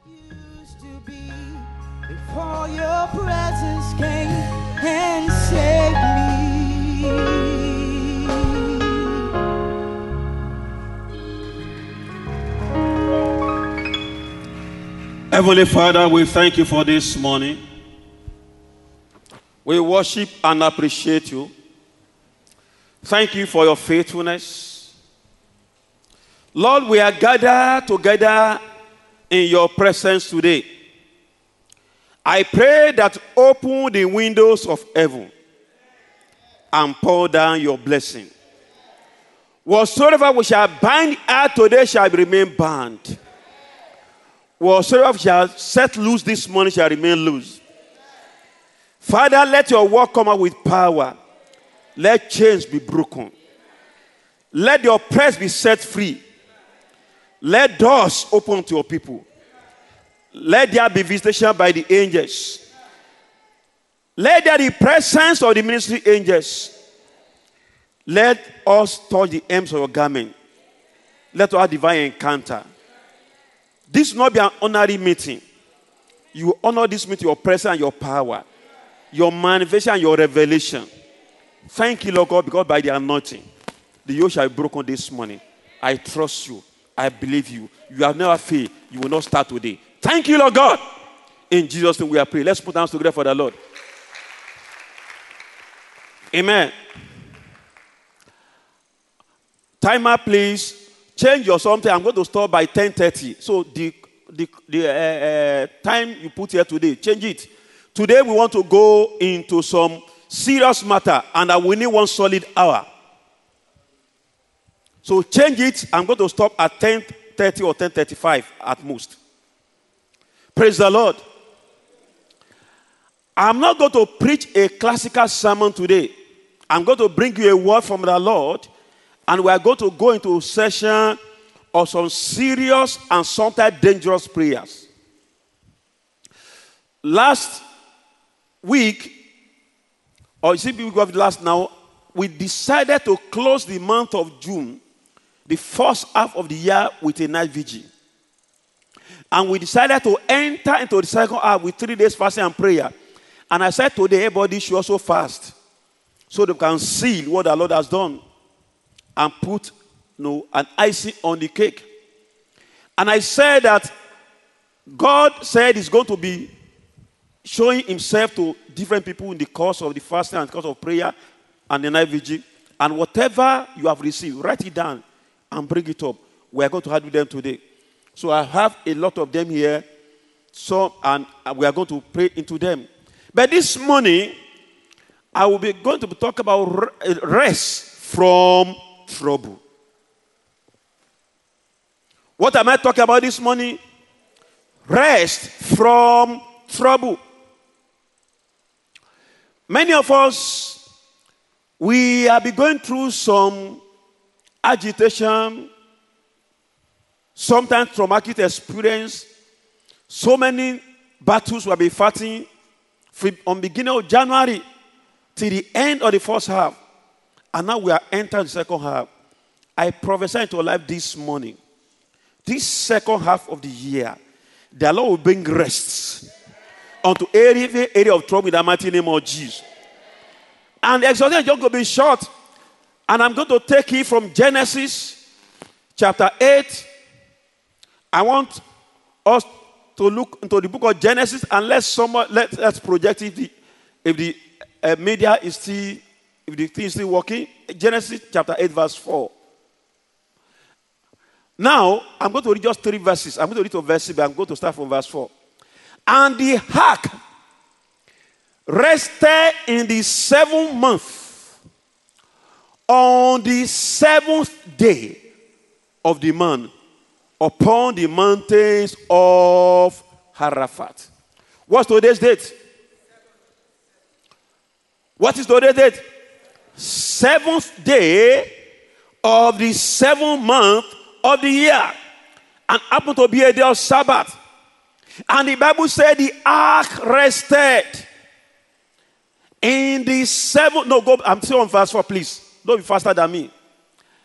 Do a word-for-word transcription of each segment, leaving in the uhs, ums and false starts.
Used to be before your presence came and saved me. Heavenly Father, we thank you for this morning. We worship and appreciate you. Thank you for your faithfulness. Lord, we are gathered together in your presence today. I pray that open the windows of heaven and pour down your blessing. Whatsoever we shall bind out today shall remain bound. Whatsoever shall set loose this morning shall remain loose. Father, let your word come out with power. Let chains be broken. Let your press be set free. Let doors open to your people. Let there be visitation by the angels. Let there be presence of the ministry angels. Let us touch the hems of your garment. Let us have divine encounter. This will not be an honorary meeting. You honor this meeting, your presence and your power, your manifestation and your revelation. Thank you, Lord God, because by the anointing, the yoke shall be broken this morning. I trust you. I believe you. You have never failed. You will not start today. Thank you, Lord God. In Jesus' name we are praying. Let's put hands together for the Lord. Amen. Timer, please. Change your something. I'm going to stop by ten thirty. So the, the, the uh, uh, time you put here today, change it. Today we want to go into some serious matter, and I will need one solid hour. So change it. I'm going to stop at ten thirty or ten thirty-five at most. Praise the Lord. I'm not going to preach a classical sermon today. I'm going to bring you a word from the Lord, and we are going to go into a session of some serious and sometimes dangerous prayers. Last week, or is it week of last now, we decided to close the month of June, the first half of the year, with a night vigil. And we decided to enter into the second half with three days fasting and prayer. And I said today, everybody should also fast so they can seal what the Lord has done and put you know, an icing on the cake. And I said that God said he's going to be showing himself to different people in the course of the fasting and the course of prayer and the night vigil. And whatever you have received, write it down and bring it up. We are going to handle them today. So I have a lot of them here. So, and we are going to pray into them. But this morning, I will be going to talk about rest from trouble. What am I talking about this morning? Rest from trouble. Many of us, we have been going through some agitation, sometimes traumatic experience. So many battles we have been fighting from the beginning of January till the end of the first half. And now we are entering the second half. I prophesy into your life this morning. This second half of the year, the Lord will bring rest onto every area of trouble in the mighty name of Jesus. And the exhortation is just going to be short. And I'm going to take it from Genesis chapter eight. I want us to look into the book of Genesis and let someone let let's project it if the, if the uh, media is still if the thing is still working. Genesis chapter eight verse four. Now I'm going to read just three verses. I'm going to read to verse six, but I'm going to start from verse four. And the ark rested in the seventh month on the seventh day of the month upon the mountains of Arafat. What's today's date? What is today's date? Seventh day of the seventh month of the year. And happened to be a day of Sabbath. And the Bible said the ark rested in the seventh. No, go. I'm still on verse four, please. Don't be faster than me.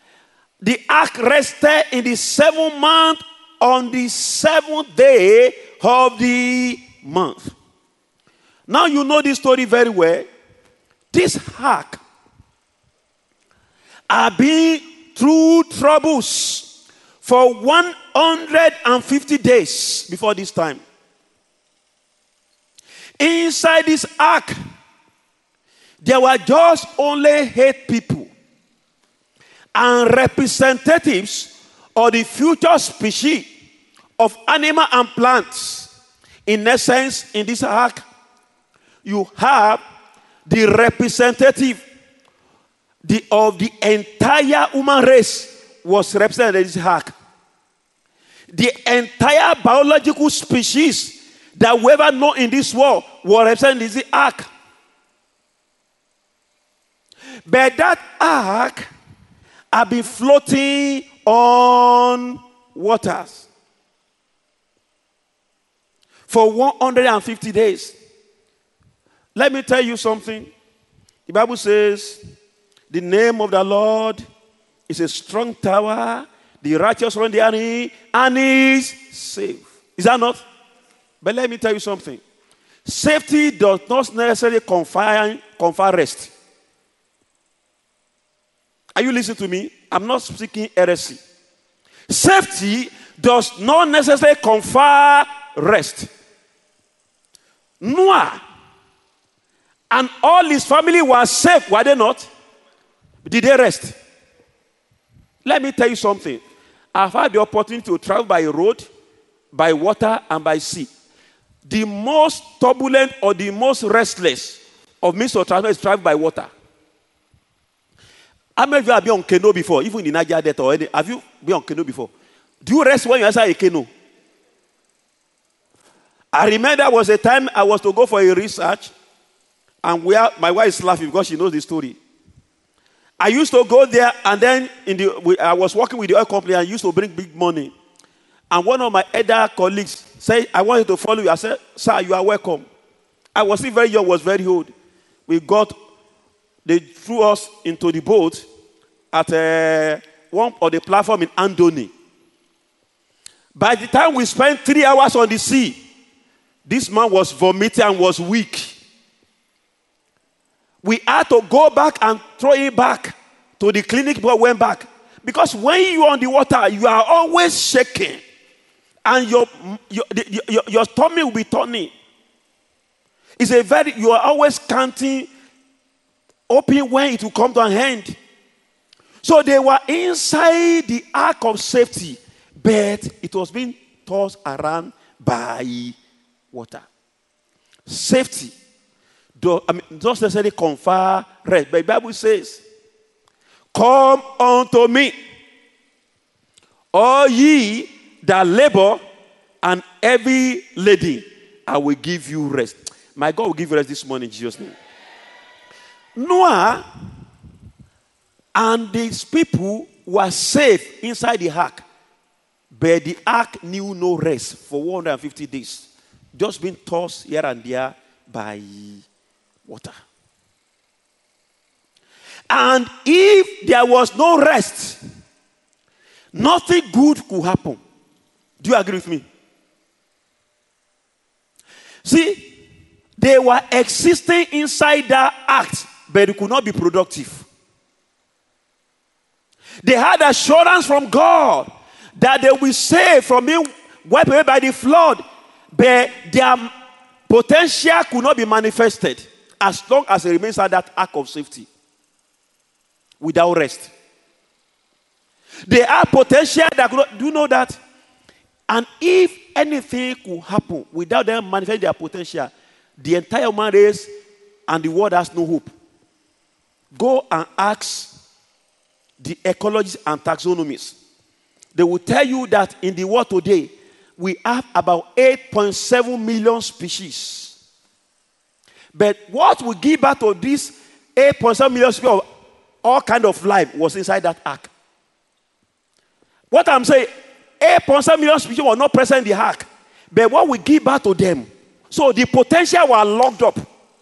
The ark rested in the seventh month on the seventh day of the month. Now you know this story very well. This ark have been through troubles for one hundred fifty days before this time. Inside this ark, there were just only eight people and representatives of the future species of animal and plants. In essence, in this ark, you have the representative the, of the entire human race was represented in this ark. The entire biological species that we ever know in this world was represented in this ark. But that ark had been floating on waters for one hundred fifty days. Let me tell you something. The Bible says, the name of the Lord is a strong tower. The righteous run therein and is safe. Is that not? But let me tell you something. Safety does not necessarily confer, confer rest. Are you listening to me? I'm not speaking heresy. Safety does not necessarily confer rest. Noah and all his family were safe, were they not? Did they rest? Let me tell you something. I've had the opportunity to travel by road, by water, and by sea. The most turbulent or the most restless of means of transport is travel by water. How many of you have been on canoe before? Even in the Niger Delta or any, have you been on canoe before? Do you rest when you answer a canoe? I remember there was a time I was to go for a research, and where my wife is laughing because she knows the story. I used to go there, and then in the, we, I was working with the oil company, and I used to bring big money. And one of my elder colleagues said, I wanted to follow you. I said, sir, you are welcome. I was still very young, was very old. We got, they threw us into the boat at uh, one of the platform in Andoni. By the time we spent three hours on the sea, this man was vomiting and was weak. We had to go back and throw him back to the clinic, but went back. Because when you're on the water, you are always shaking. And your, your, your, your tummy will be turning. It's a very, you are always counting, hoping when it will come to an end. So they were inside the ark of safety, but it was being tossed around by water. Safety do, I mean, doesn't necessarily confer rest. But the Bible says, come unto me, all ye that labor and heavy laden, I will give you rest. My God will give you rest this morning in Jesus' name. Noah and these people were safe inside the ark, but the ark knew no rest for one hundred fifty days, just being tossed here and there by water. And if there was no rest, nothing good could happen. Do you agree with me? See, they were existing inside that act, but it could not be productive. They had assurance from God that they will be saved from being wiped away by the flood, but their potential could not be manifested as long as it remains at that ark of safety without rest. They have potential that could not, do you know that? And if anything could happen without them manifesting their potential, the entire human race and the world has no hope. Go and ask the ecologists and taxonomists. They will tell you that in the world today, we have about eight point seven million species. But what will give birth to this eight point seven million species of all kind of life was inside that ark. What I'm saying, eight point seven million species were not present in the ark. But what will give birth to them? So the potential were locked up.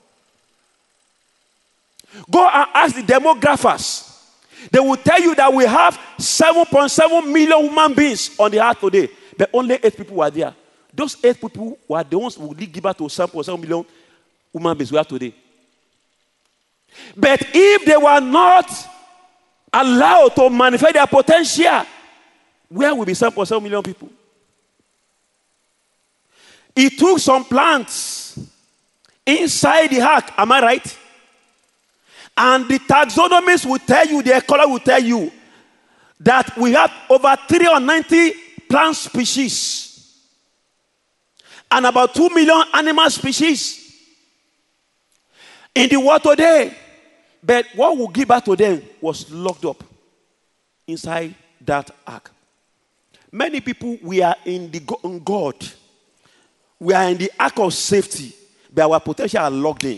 Go and ask the demographers. They will tell you that we have seven point seven million human beings on the earth today. But only eight people were there. those eight people were the ones who did give birth to seven point seven million human beings we have today. But if they were not allowed to manifest their potential, where will be seven point seven million people? It took some plants inside the ark, am I right? And the taxonomists will tell you, the ecology will tell you, that we have over three hundred ninety plant species and about two million animal species in the water today. But what will give birth to them was locked up inside that ark. Many people, we are in the in God. We are in the ark of safety, but our potential are locked in.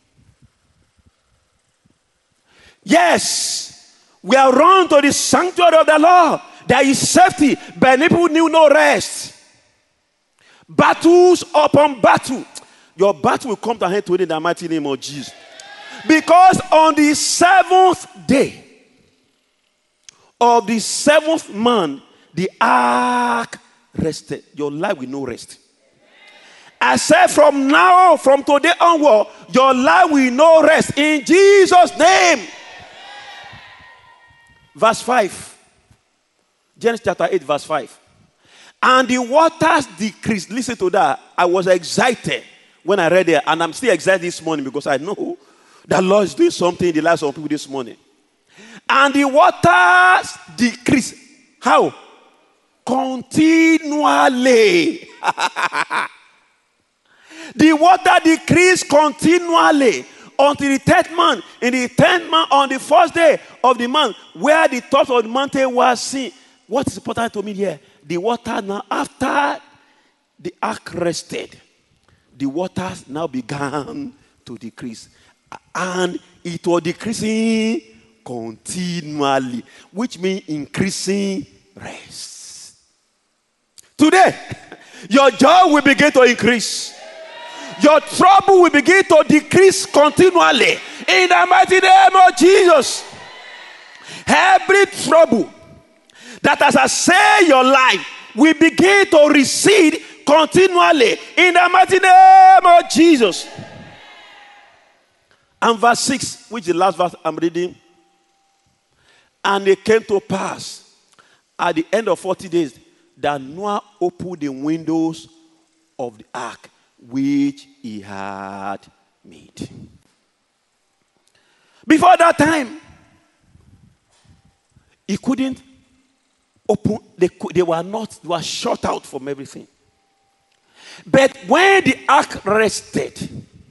Yes. We are run to the sanctuary of the Lord. There is safety, but people knew no rest. Battles upon battle. Your battle will come to an end today in the mighty name of Jesus. Because on the seventh day of the seventh month, the ark rested. Your life will no rest. I said from now, from today onward, your life will no rest. In Jesus' name. Verse five. Genesis chapter eight, verse five. And the waters decreased. Listen to that. I was excited when I read it. And I'm still excited this morning because I know that Lord is doing something in the lives of people this morning. And the waters decreased. How? Continually. The water decreased continually. Until the tenth month, in the tenth month, on the first day of the month, where the top of the mountain was seen. What is important to me here? The water now, after the ark rested, the waters now began to decrease. And it was decreasing continually, which means increasing rest. Today, your joy will begin to increase. Your trouble will begin to decrease continually. In the mighty name of Jesus. Every trouble that has assailed your life will begin to recede continually. In the mighty name of Jesus. And verse six, which is the last verse I'm reading. And it came to pass at the end of forty days that Noah opened the windows of the ark which he had made. Before that time, he couldn't open, they, they were not, they were shut out from everything. But when the ark rested,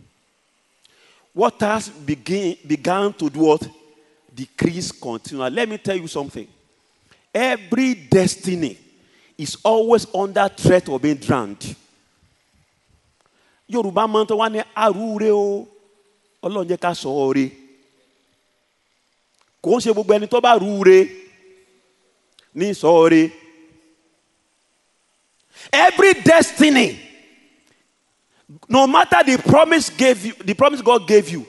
waters began, began to do what? Decrease continually. Let me tell you something. Every destiny is always under threat of being drowned. Yorùbá máa ń tọ́ wá ní arúre o, Ọlọ́run jẹ́ ká sọ ọ́re. Kò ń ṣe gbogbo ẹni tó bá rúre ní sọ ọ́re. Every destiny, no matter the promise gave you, the promise God gave you,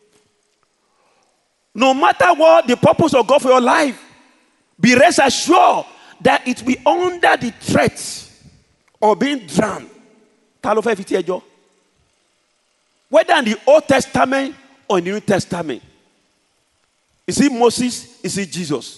no matter what the purpose of God for your life, be rest assured that it will be under the threat of being drowned. Ta ló fẹ́ fi tí ẹjọ́? Whether in the Old Testament or in the New Testament. Is it Moses? Is it Jesus?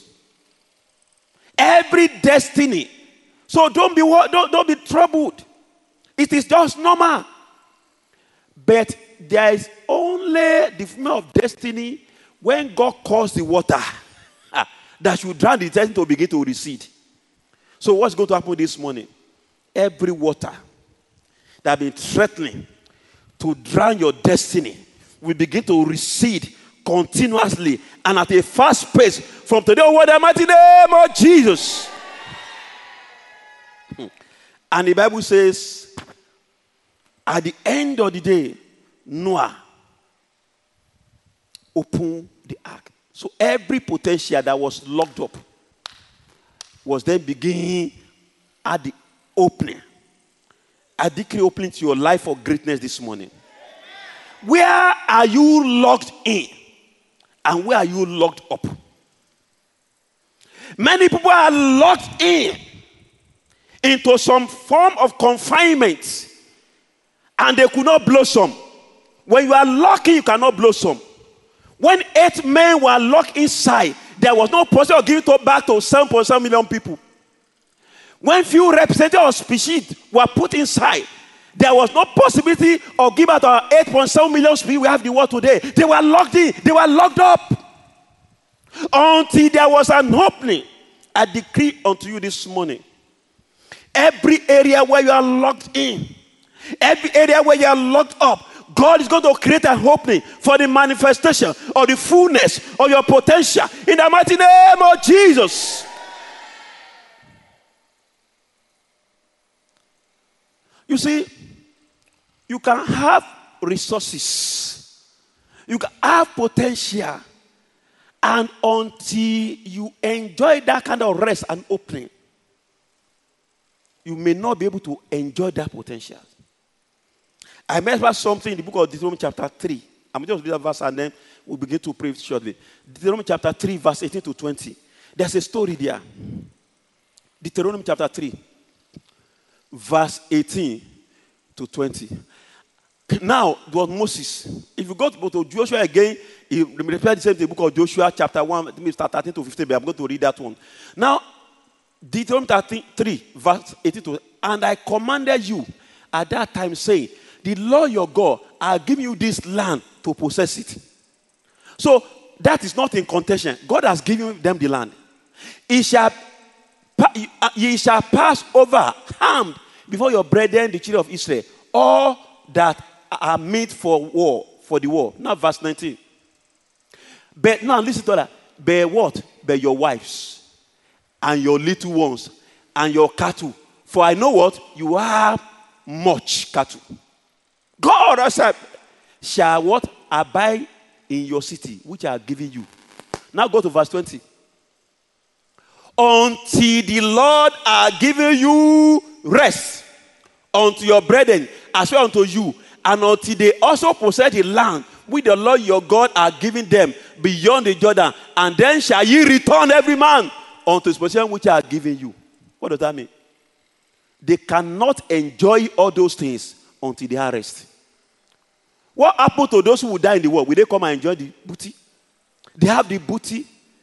Every destiny. So don't be don't, don't be troubled. It is just normal. But there is only the fulfillment of destiny when God calls the water that should drown the destiny to begin to recede. So what's going to happen this morning? Every water that has been threatening to drown your destiny will begin to recede continuously and at a fast pace from today onward, the mighty name of Jesus. And the Bible says, at the end of the day, Noah opened the ark. So every potential that was locked up was then beginning at the opening. I decree opening to your life for greatness this morning. Where are you locked in? And where are you locked up? Many people are locked in into some form of confinement, and they could not blossom. When you are lucky, you cannot blossom. When eight men were locked inside, there was no possibility of giving it back to seven point seven million people. When few representatives of species were put inside, there was no possibility of giving out our eight point seven million people we have in the world today. They were locked in. They were locked up. Until there was an opening. I decree unto you this morning. Every area where you are locked in, every area where you are locked up, God is going to create an opening for the manifestation of the fullness of your potential in the mighty name of Jesus. You see, you can have resources, you can have potential, and until you enjoy that kind of rest and opening, you may not be able to enjoy that potential. I remember something in the book of Deuteronomy chapter three. I'm just read that verse and then we'll begin to pray shortly. Deuteronomy chapter three, verse eighteen to twenty. There's a story there. Deuteronomy chapter three, verse eighteen to twenty. Now, it was Moses. If you go to Joshua again, he repeated the same thing, the book of Joshua chapter one, start thirteen to fifteen, but I'm going to read that one. Now, Deuteronomy three, verse eighteen to, and I commanded you at that time, saying, the Lord your God, I'll give you this land to possess it. So that is not in contention. God has given them the land. Ye shall, ye shall pass over harmed before your brethren, the children of Israel, all that are made for war, for the war. Now verse nineteen. But now listen to that. But what? But your wives and your little ones and your cattle. For I know what? You have much cattle. God has said, shall what? Abide in your city, which I have given you. Now go to verse twenty. Until the Lord are giving you rest unto your brethren, as well unto you, and until they also possess the land which the Lord your God are giving them beyond the Jordan, and then shall ye return every man unto his possession which I have given you. What does that mean? They cannot enjoy all those things until they are rest. What happened to those who will die in the war? Will they come and enjoy the booty? They have the booty.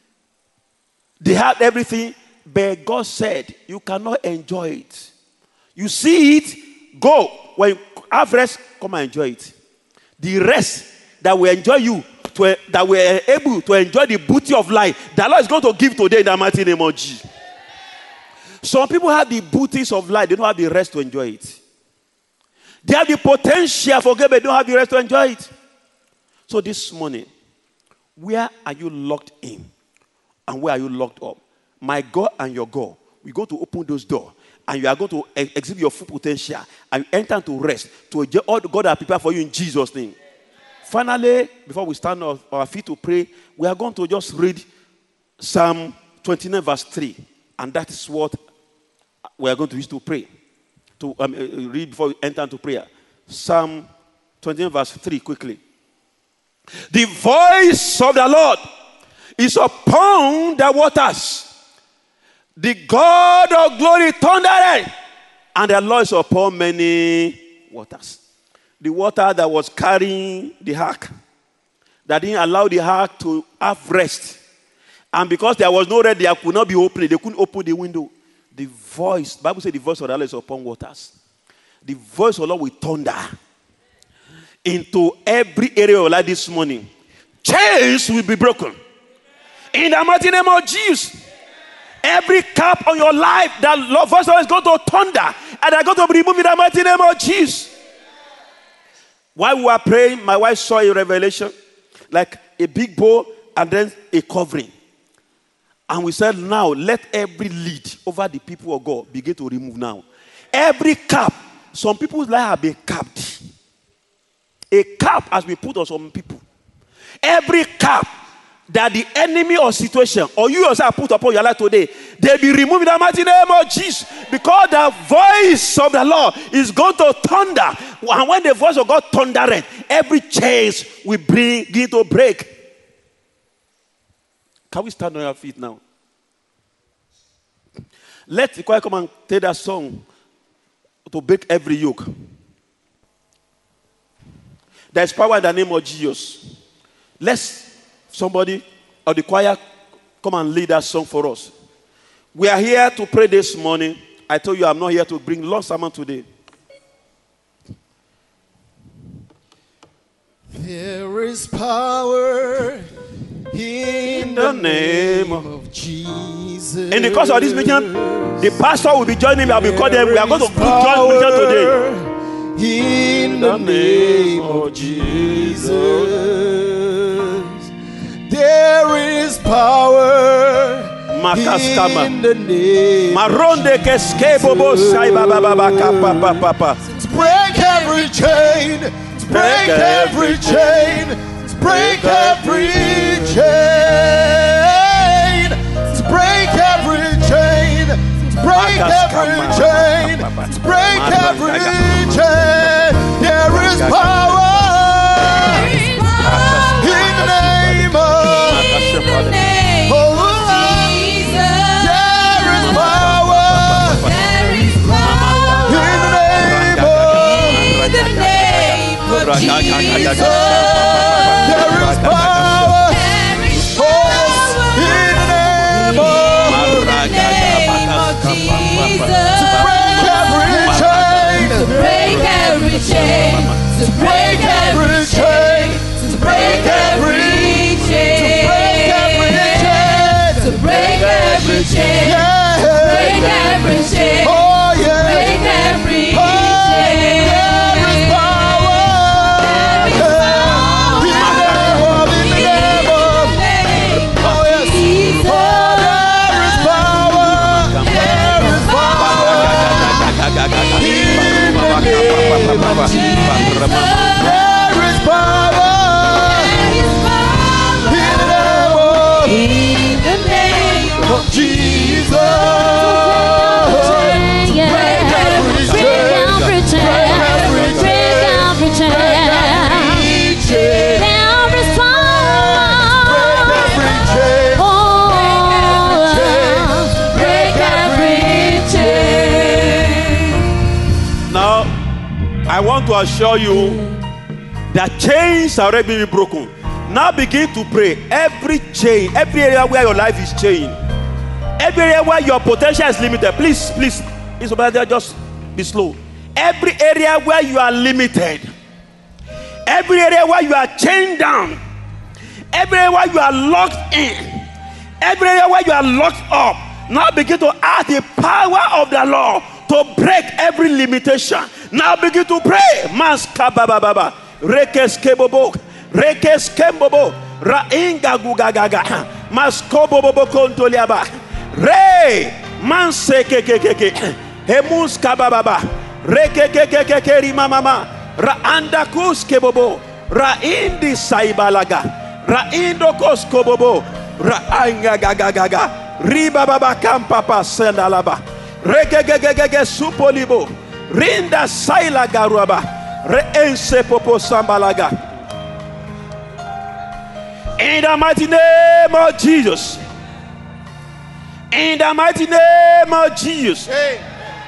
They have everything. But God said, you cannot enjoy it. You see it, go. When you have rest, come and enjoy it. The rest that will enjoy you, to, that we are able to enjoy the booty of life, the Lord is going to give today in the mighty name of Jesus. Some people have the booties of life. They don't have the rest to enjoy it. They have the potential for God, but they don't have the rest to enjoy it. So this morning, where are you locked in? And where are you locked up? My God and your God, we're going to open those doors. And you are going to exhibit your full potential. And enter into rest. To enjoy all God has prepared for you in Jesus' name. Finally, before we stand on our feet to pray, we are going to just read Psalm twenty-nine verse three. And that is what we are going to use to pray. To um, read before we enter into prayer. Psalm twenty-nine verse three, quickly. The voice of the Lord is upon the waters. The God of glory thundered, and the Lord is upon many waters. The water that was carrying the ark, that didn't allow the ark to have rest. And because there was no rest, they could not be opened. They couldn't open the window. The voice, the Bible says the voice of the Lord is upon waters. The voice of the Lord will thunder into every area of your life this morning. Chains will be broken. In the mighty name of Jesus. Every cap on your life, that Lord voice is going to thunder. And they're going to be removed in the mighty name of Jesus. While we were praying, my wife saw a revelation. Like a big bowl and then a covering. And we said, now, let every lead over the people of God begin to remove now. Every cap. Some people's life have been capped. A cap has been put on some people. Every cap that the enemy or situation, or you yourself put upon your life today, they be removed in the mighty name of Jesus. Because the voice of the Lord is going to thunder. And when the voice of God thundereth, every chains will begin to break. Can we stand on our feet now? Let the choir come and take that song to break every yoke. There's power in the name of Jesus. Let somebody or the choir come and lead that song for us. We are here to pray this morning. I told you I'm not here to bring long sermon today. There is power in the name of Jesus. In the course of this meeting, the pastor will be joining me. I will call them. We are going to join meeting today. In the name of Jesus, there is power in the name of Jesus. To break every chain, to break every chain, to break every chain, to break every chain, to break every chain, to break every chain. There is power in the name of Jesus. There is power in the name of Jesus. There is power in the name of Jesus. To break every chain, To break every chain, to break every chain, to break every chain, to break every chain, to break every chain, yeah, break every chain, oh yeah, break every oh, chain. there is power in the name of, in the name of, oh yes, oh there is power, there is power in the name of Jesus. There is power in the name of Jesus. Break every chain, break every chain, break every chain. Now, I want to assure you that chains are already being broken. Now begin to pray. Every chain, every area where your life is chained, every area where your potential is limited. Please, please, it's about there, just be slow. Every area where you are limited, every area where you are chained down, every area where you are locked in, every area where you are locked up. Now begin to ask the power of the Lord to break every limitation. Now begin to pray. Maska baba baba, rekes kebobo, rekes kembobo, rainga gugagaga, maskobo bobo kontoliaba, re manse kekekeke, hemuska baba baba, rekekekeke rima mama, raanda kus kebobo, raindi saibalaga, raindo koskobobo, rainga gagagaga, riba baba kampapa sendalaba, regegegege supolibo. Rinda saila garuaba, reense popo sambalaga. In the mighty name of Jesus. In the mighty name of Jesus. Hey.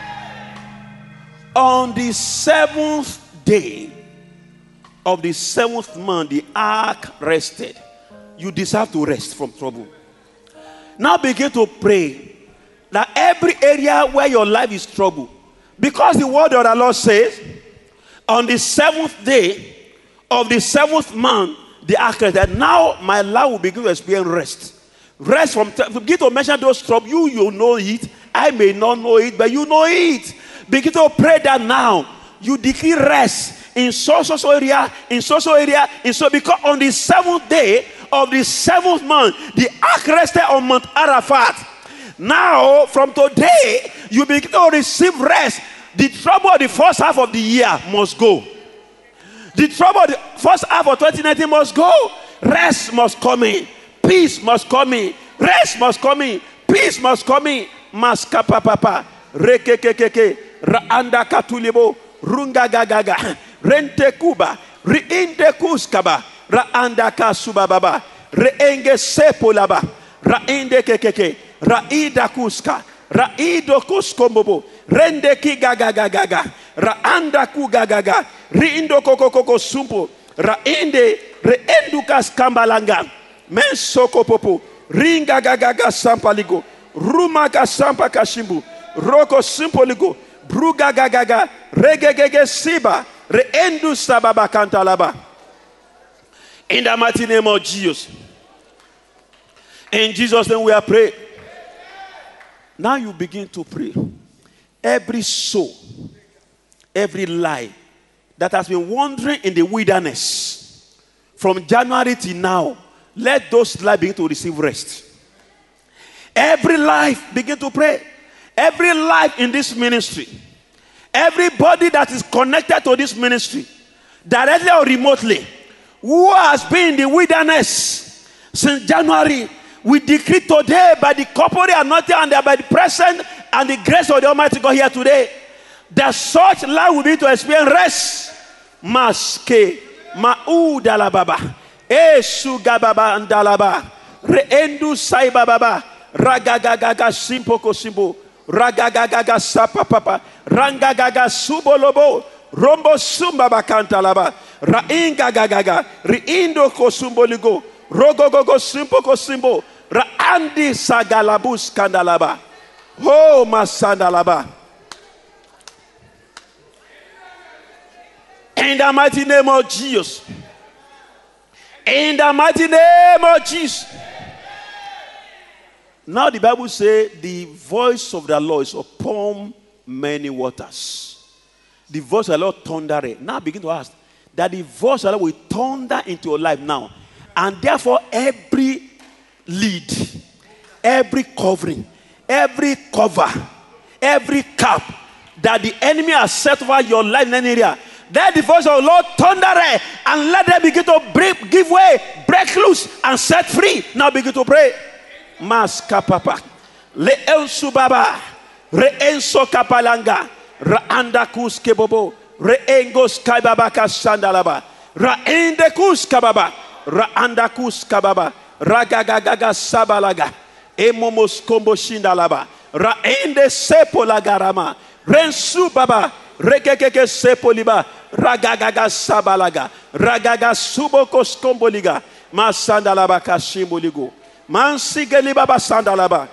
On the seventh day of the seventh month, the ark rested. You deserve to rest from trouble. Now begin to pray that every area where your life is trouble, because the word of the Lord says, on the seventh day of the seventh month, the ark rested. Now my life will begin to experience rest. Rest from, begin to mention those troubles. You, you know it. I may not know it, but you know it. Begin to pray that now. You decree rest in so, so, so area, in so, so area, in so, because on the seventh day of the seventh month, the ark rested on Mount Arafat. Now, from today, you begin to receive rest. The trouble of the first half of the year must go. The trouble of the first half of twenty nineteen must go. Rest must come in. Peace must come in. Rest must come in. Peace must come in. Maska papa, rekekekeke, raanda katulibo, runga gagaga, rente kuba, riinde kuskaba, raanda kasubababa, reenge sepolaba, rainde kekeke. Raida kuska, Raido kuskombobo. Rende ki gaga gaga gaga. Raanda ku gaga gaga. Riindo koko koko sumpo. Rainde reendukas kambalanga. Men soko popo. Ringa gaga gaga sampaligo. Ruma ka sampa kashimbu. Roko simpoligo. Bruga gaga gaga. Regegege siba. Reendu sababa kantalaba. In the mighty name of Jesus. In Jesus' name we are praying. Now you begin to pray. Every soul, every lie that has been wandering in the wilderness from January till now, let those lives begin to receive rest. Every life begin to pray. Every life in this ministry, everybody that is connected to this ministry, directly or remotely, who has been in the wilderness since January, we decree today by the corporate anointing and by the presence and the grace of the Almighty God here today, that such life will be to experience rest. Maske ma'u dalababa e sugababa andalaba reendu saibababa ragagagaga simpoko simbo ragagagaga sapapapa rangagaga subolobo rombo sumbaba kantalaba rainga gagaga riindo kosumboligo rogogogo simpoko simbo raandi sagalabus kandalaba oh masandalaba. In the mighty name of Jesus. In the mighty name of Jesus. Now the Bible says the voice of the Lord is upon many waters. The voice of the Lord thundered. Now begin to ask that the voice of the Lord will thunder into your life now. And therefore every lead, every covering, every cover, every cap that the enemy has set over your life in any area, let the voice of the Lord thunder and let them begin to break, give way, break loose and set free. Now begin to pray. Mas kapapa. Le el subaba. Re enso kapalanga. Ra andakus kebobo. Re engos kababaka sandalaba. Ra endekus kababa. Ra andakus kababa. Ra gagagaga sabalaga. Emomos kombo shindalaba. Ra ende sepo lagarama. Rensu baba. Rekekeke sepoliba. Ragagaga sabalaga. Ragaga suboko skomboliga. Masandalaba kashimboligo. Mansigelibaba sandalaba.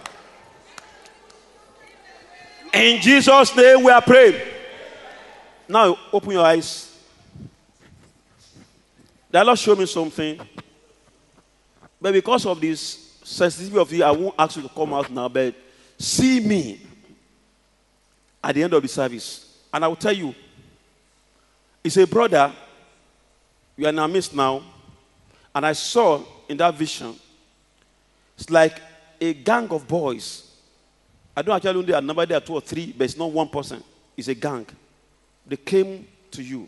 In Jesus' name we are praying. Now open your eyes. The Lord showed me something. But because of this sensitivity of you, I won't ask you to come out now. But see me at the end of the service. And I will tell you, it's a brother, we are in our midst now, and I saw in that vision, it's like a gang of boys. I don't actually know there are number there, two or three, but it's not one person. It's a gang. They came to you.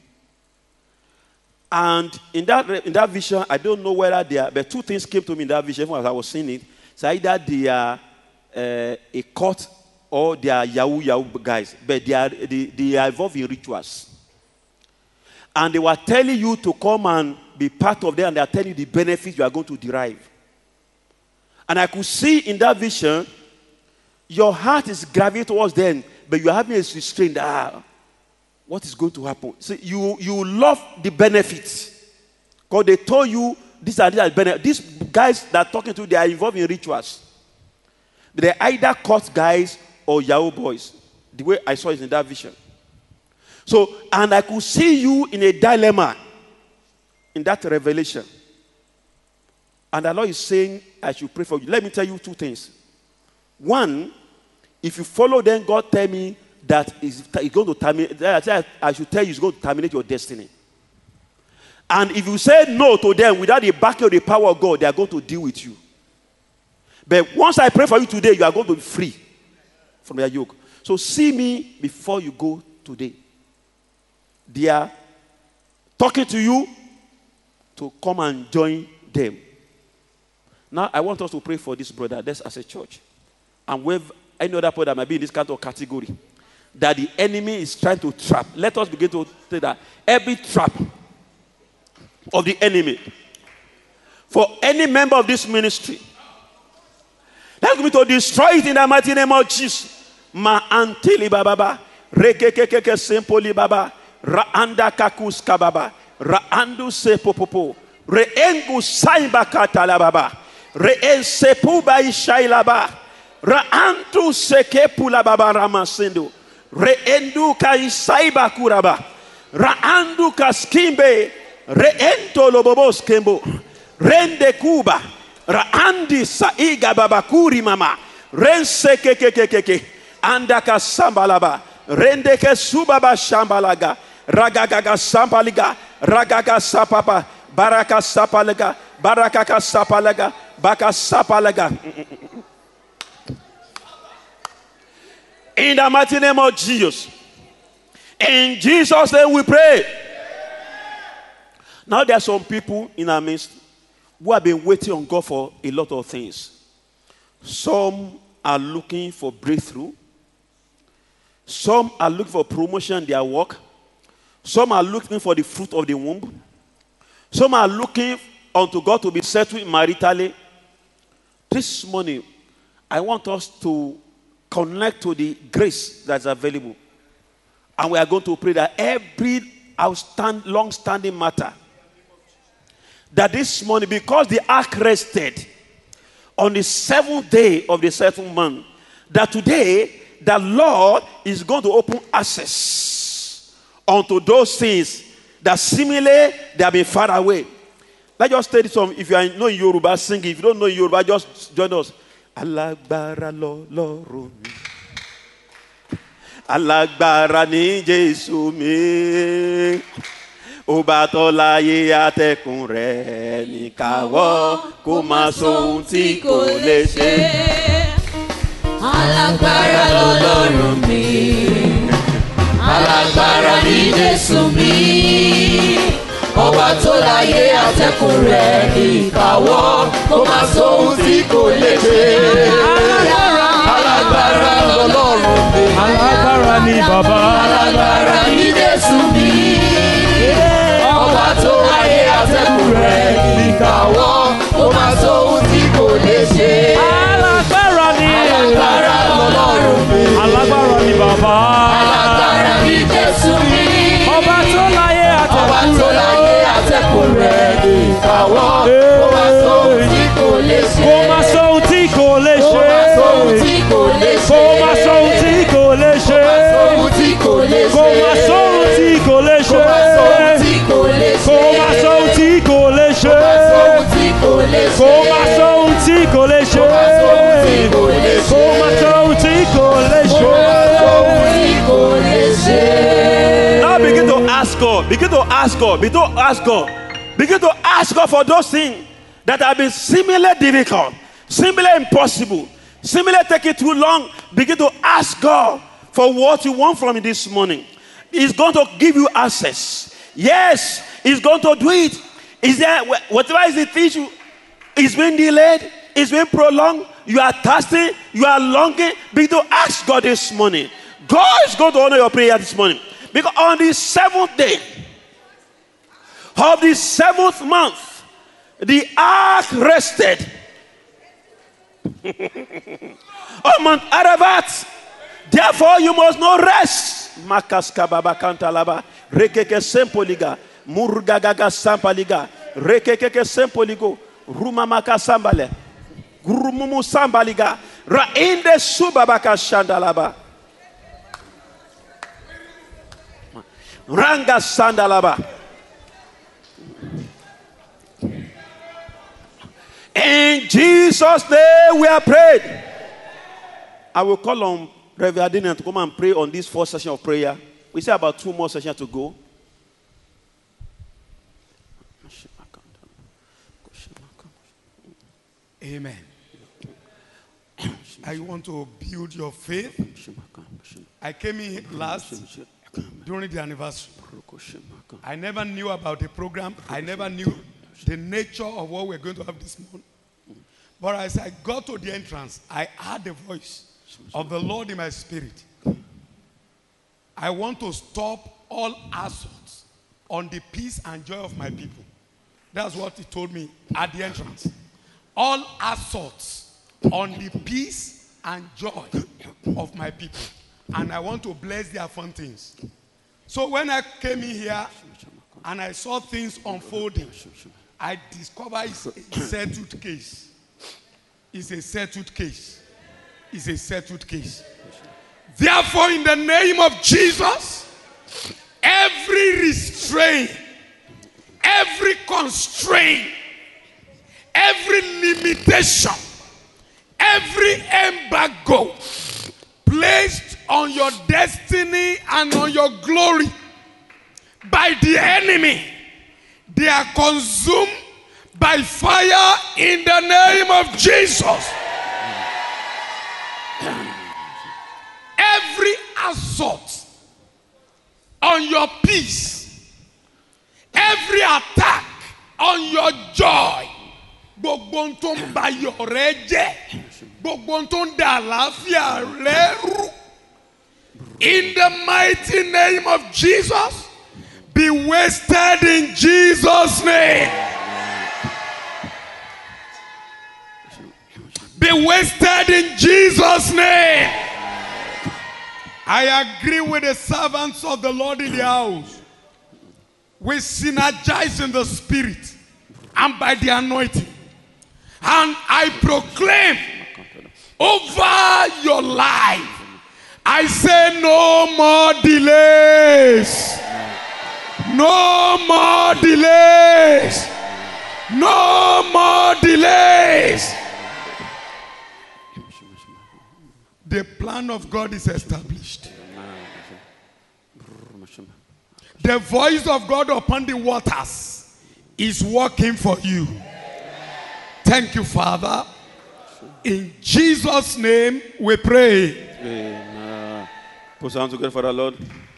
And in that, in that vision, I don't know whether they are, but two things came to me in that vision as I was seeing it. So either they are uh, a cult or they are Yahoo Yahoo guys, but they are, they, they are involved in rituals. And they were telling you to come and be part of them, and they are telling you the benefits you are going to derive. And I could see in that vision, your heart is gravitating towards them, but you are having a restraint. Ah, what is going to happen? So you, you love the benefits. Because they told you these are the benefits. These guys that are talking to you, they are involved in rituals. They're either cult guys or Yahoo boys. The way I saw it in that vision. So, and I could see you in a dilemma in that revelation. And the Lord is saying, I should pray for you. Let me tell you two things. One, if you follow them, God tell me that He's going to terminate. I should tell you He's going to terminate your destiny. And if you say no to them without the backing of the power of God, they are going to deal with you. But once I pray for you today, you are going to be free from their yoke. So see me before you go today. They are talking to you to come and join them. Now I want us to pray for this brother. That's as a church. And with any other brother that might be in this kind of category, that the enemy is trying to trap. Let us begin to say that every trap of the enemy for any member of this ministry, that's going to destroy it in the mighty name of Jesus. Ma antili baba. Rekekeke sempoli baba. Raanda kakus kababa. Raandu se popopo. Reengu saiba katala baba. Reen sepuba ishailaba. Raantu seke pula baba ramasendo. Reendu ka isaiba kuraba. Raandu kaskimbe. Reento lobobos kembo. Rende kuba. Raandi saiga babakuri mama. Rense keke keke keke. Andaka sambalaba. Rende ke subaba shambalaga. Ragaga sampaliga. Ragaga sapapa. Baraka sapalaga. Baraka sapalaga. Baka sapalaga. In the mighty name of Jesus. In Jesus' name we pray. Now there are some people in our midst who have been waiting on God for a lot of things. Some are looking for breakthrough. Some are looking for promotion in their work. Some are looking for the fruit of the womb. Some are looking unto God to be settled maritally. This morning, I want us to connect to the grace that's available. And we are going to pray that every outstanding, long-standing matter, that this morning, because the ark rested on the seventh day of the seventh month, that today the Lord is going to open access unto those things that seemingly they have been far away. Let's just study some. If you know Yoruba, sing it. If you don't know Yoruba, just join us. Alagbara lọ́lọ́run mi. Alagbara ni Jésù mi. Ọba tó láyé atẹ́kùn rẹ̀ ní káwọ́ kó má sóhun tí kò lè ṣe. Alágbára lọ́lọ́run mi. Alágbára ni Jésù mi. Ọba tó láyé atẹ́kùn rẹ̀ ní káwọ́ kó má sóhun tí kò lè ṣe. Alágbára lọ́lọ́run mi. Alágbára ni bàbá. Alágbára ni Jésù mi. Ọba tó láyé atẹ́kùn rẹ̀ ní káwọ́ kó má sóhun tí kò lè ṣe. Alágbára ni. Alágbára lọ́lọ́run mi. Alágbára ni bàbá. Alágbára ni Jésù mi. Ọba tó láyé Ọba atẹ́kùn tó láyé atẹ́kùn rẹ̀ ní káwọ́ kó má sóhun tí kò lè ṣe. kó má sóhun tí kò lè Kó ṣe. má sóhun tí kò lè ṣe. Kó má sóhun tí kò lè ṣe. Sóhun tí kò lè ṣe. Kó má sóhun tí kò lè ṣe. Kó má sóhun tí kò lè ṣe. Kó má sóhun tí kò lè ṣe. Sóhun tí kò lè ṣe. Kó má sóhun tí kò lè ṣe. Kó má sóhun tí kò lè ṣe. Kó má sóhun tí kò lè Kó ṣe. má sóhun tí kò lè ṣe. Now begin to ask God. Begin to ask God. Begin to ask God. Begin to ask God for those things that have been seemingly difficult, seemingly impossible, seemingly taking too long. Begin to ask God for what you want from him this morning. He's going to give you access. Yes, he's going to do it. Is there whatever is the issue? It's been delayed. It's been prolonged. You are thirsty. You are longing. Begin to ask God this morning. God is going to honor your prayer this morning. Because on the seventh day of the seventh month, the ark rested on Mount Ararat. Therefore, you must not rest. Makaska baba kantalaba rekeke sempoliga murgagaga sampaliga rekeke sempoligo rumamaka sambale gurumumu sambaliga rainde subabaka shandalaba ranga sandalaba. In Jesus' name we are prayed. I will call on Reverend Adina to come and pray on this first session of prayer. We say about two more sessions to go. Amen. I want to build your faith. I came in last during the anniversary. I never knew about the program. I never knew the nature of what we're going to have this morning. But as I got to the entrance, I heard the voice of the Lord in my spirit. I want to stop all assaults on the peace and joy of my people. That's what he told me at the entrance. All assaults on the peace and joy of my people. And I want to bless their fountains. So when I came in here and I saw things unfolding, I discovered it's a settled case. It's a settled case. It's a settled case. Therefore, in the name of Jesus, every restraint, every constraint, every limitation, every embargo placed on your destiny and on your glory by the enemy, they are consumed by fire in the name of Jesus. Every assault on your peace, every attack on your joy, gbogbo tó ń ba ayọ̀ rẹ jẹ́, gbogbo tó ń da àlàáfíà rẹ rú. In the mighty name of Jesus, be wasted in Jesus' name. Be wasted in Jesus' name. I agree with the servants of the Lord in the house. We synergize in the spirit and by the anointing. And I proclaim over your life, I say no more delays. No more delays. No more delays. The plan of God is established. The voice of God upon the waters is working for you. Thank you, Father. In Jesus' name we pray. Amen. Put your hands together for the Lord.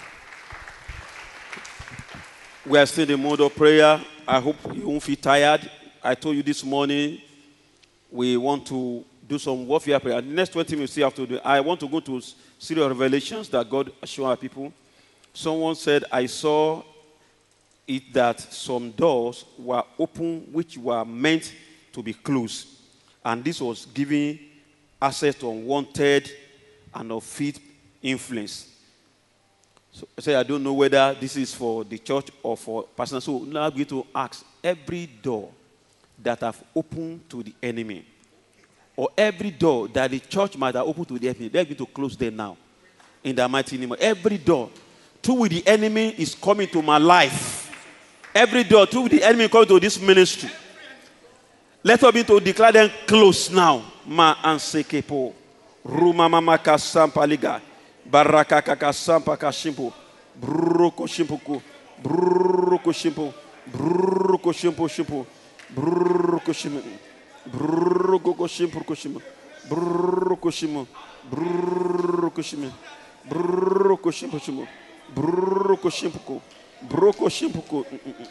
We are still in the mode of prayer. I hope you won't feel tired. I told you this morning we want to do some warfare prayer. The next twenty minutes, have to do. I want to go to series of revelations that God showed our people. Someone said, I saw it that some doors were open which were meant to be closed. And this was giving access to unwanted and unfit influence. So I say, I don't know whether this is for the church or for personal. So now I'm going to ask every door that have opened to the enemy, or every door that the church might have opened to the enemy, they're going to close them now. In the mighty name of every door to which the enemy is coming to my life. Every door to which the enemy coming to this ministry. Let us be to declare them close now. Ma ansekepo. Ruma mama kasampaliga. Baraka kakasampa kashimpo. Bruko shimpuku. Bruko shimpo. Bruko shimpo shimpo. Bruko shimpo. Bruko shimpo shimpo. Bruko shimpo. Bruko shimpo. Bruko shimpo shimpo. Bruko shimpuko. Bruko shimpuko.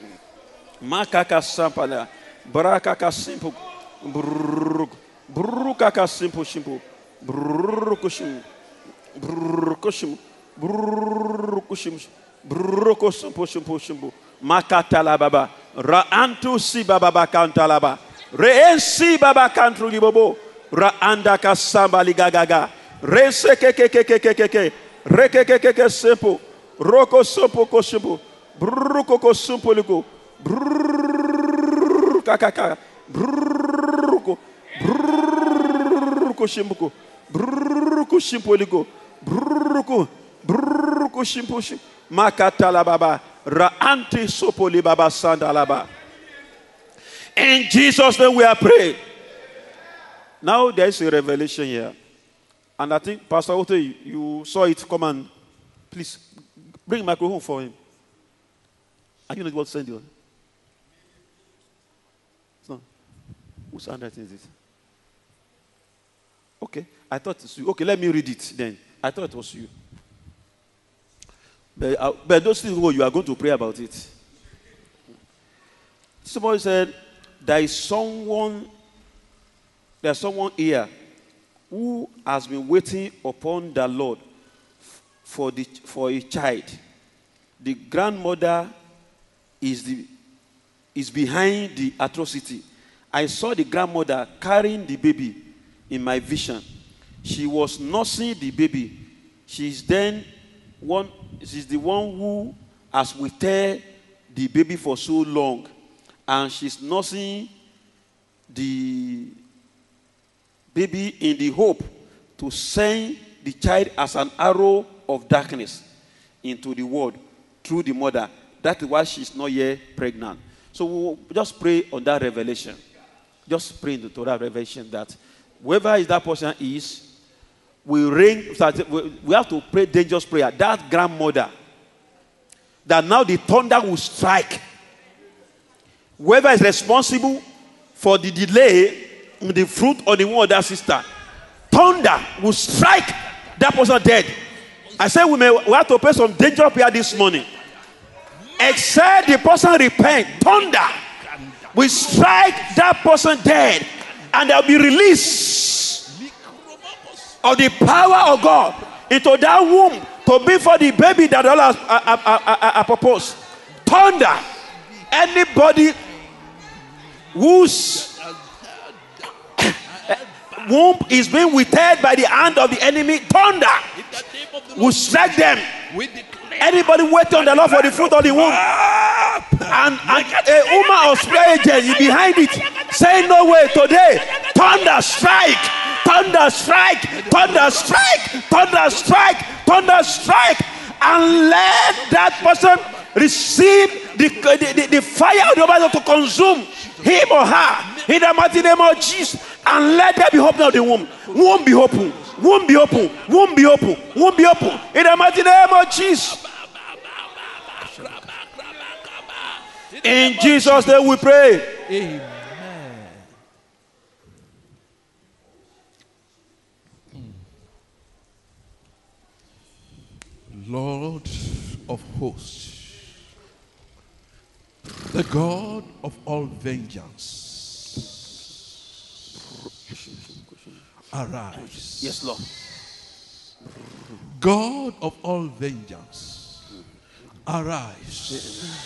Makaka sampala. Baraka simple. Bruko. Bruka simple shimpo. Bruko shimpo. Bruko shimpo. Bruko shimpo. Bruko simple shimpo shimpo. Makata la baba. Ra antu si baba bakanta la ba. Re si baba kantru libobo. Ra anda kasamba ligagaga. Re se ke ke ke ke ke ke. Re ke ke ke ke simple. Roko simple ko simple. Bruko ko simple ligo. Bruko kakaka. Bruko. Bruko shimbuko. Bruko simple ligo. Bruko. Bruko simple shim. Makata la baba. Ra anti sopoli baba sandalaba. In Jesus' name we are praying. Now there is a revelation here. And I think, Pastor Ote, you, you saw it. Come and please bring microphone for him. Are you not what to send you? No. Whose handwriting is it? Okay. I thought it was you. Okay, let me read it then. I thought it was you. But, uh, but those things, you are going to pray about it. Somebody said, there is someone, there's someone here who has been waiting upon the Lord for, the, for a child. The grandmother is, the, is behind the atrocity. I saw the grandmother carrying the baby in my vision. she was nursing the baby. She's then one, she's the one who has withheld the baby for so long. And she's nursing the baby in the hope to send the child as an arrow of darkness into the world through the mother. That is why she's not yet pregnant. So we'll just pray on that revelation. Just pray into that revelation that whoever is that person is, we ring. We have to pray dangerous prayer. That grandmother, that now the thunder will strike. Whoever is responsible for the delay in the fruit of the womb of that sister, thunder will strike that person dead. I said we may we have to pray some dangerous prayer this morning. Except the person repent, thunder will strike that person dead, and there will be release of the power of God into that womb to be for the baby that Allah has proposed. Thunder. Anybody whose womb is being withheld by the hand of the enemy, thunder will strike them. Anybody waiting on the Lord for the fruit of the womb, and, and a woman or spirit agent is behind it, say no way today. Thunder strike, thunder strike, thunder strike, thunder strike, thunder strike, and let that person receive the, the, the, the fire of the Almighty to consume him or her in the mighty name of Jesus. And let there be open of the womb. Womb be open. Womb be open. Womb be open. Womb be open in the mighty name of Jesus. In Jesus' name we pray. Amen. Lord of hosts, the God of all vengeance, arise. Yes, Lord. God of all vengeance, arise.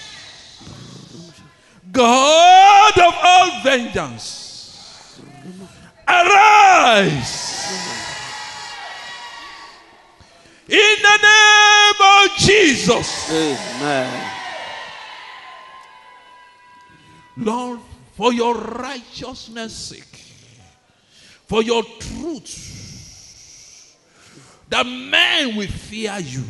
God of all vengeance, arise. In the name of Jesus. Amen. Lord, for your righteousness' sake, for your truth, that men will fear you.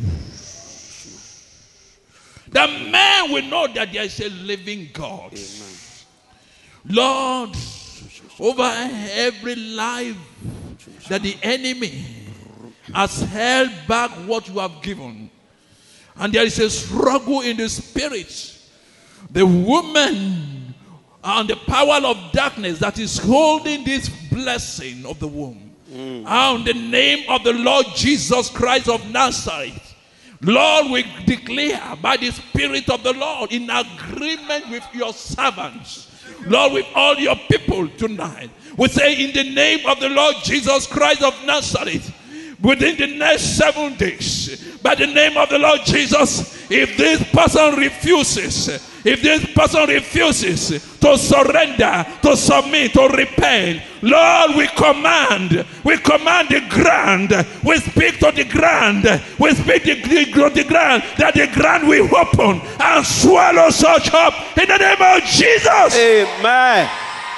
That men will know that there is a living God. Amen. Lord, over every life that the enemy has held back what you have given, and there is a struggle in the spirit, the woman and the power of darkness that is holding this blessing of the womb. Mm. And the name of the Lord Jesus Christ of Nazareth, Lord, we declare by the Spirit of the Lord in agreement with your servants, Lord, with all your people tonight, we say in the name of the Lord Jesus Christ of Nazareth, within the next seven days, by the name of the Lord Jesus, if this person refuses, if this person refuses to surrender, to submit, to repent, Lord, we command, we command the ground, we speak to the ground, we speak to the, the ground, that the ground will open and swallow such up in the name of Jesus. Amen.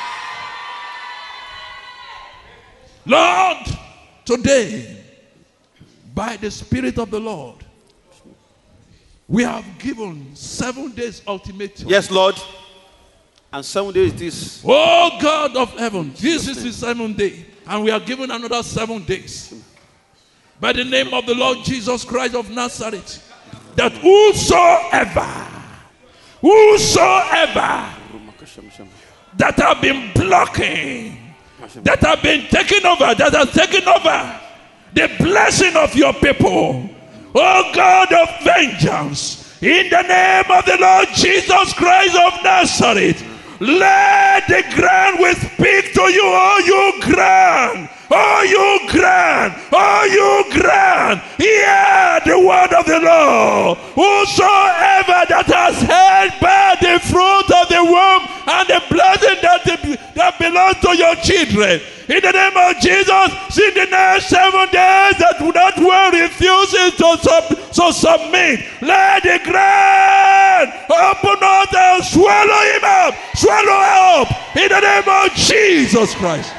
Lord, today, by the Spirit of the Lord, we have given seven days ultimatum. Yes, Lord. And seven days it is. Oh God of heaven, this is the seventh day, and we are given another seven days. By the name of the Lord Jesus Christ of Nazareth, that whosoever, whosoever that have been blocking, that have been taken over, that have taken over the blessing of your people, oh God of vengeance, in the name of the Lord Jesus Christ of Nazareth, let the ground will speak to you, oh you ground, oh you ground, oh you ground, hear the word of the Lord. Whosoever that has held back the fruit of the the womb and the blessing that, that belongs to your children. In the name of Jesus, in the next seven days that that world refuses to, sub, to submit, let the ground open up and swallow him up, swallow her up, in the name of Jesus Christ.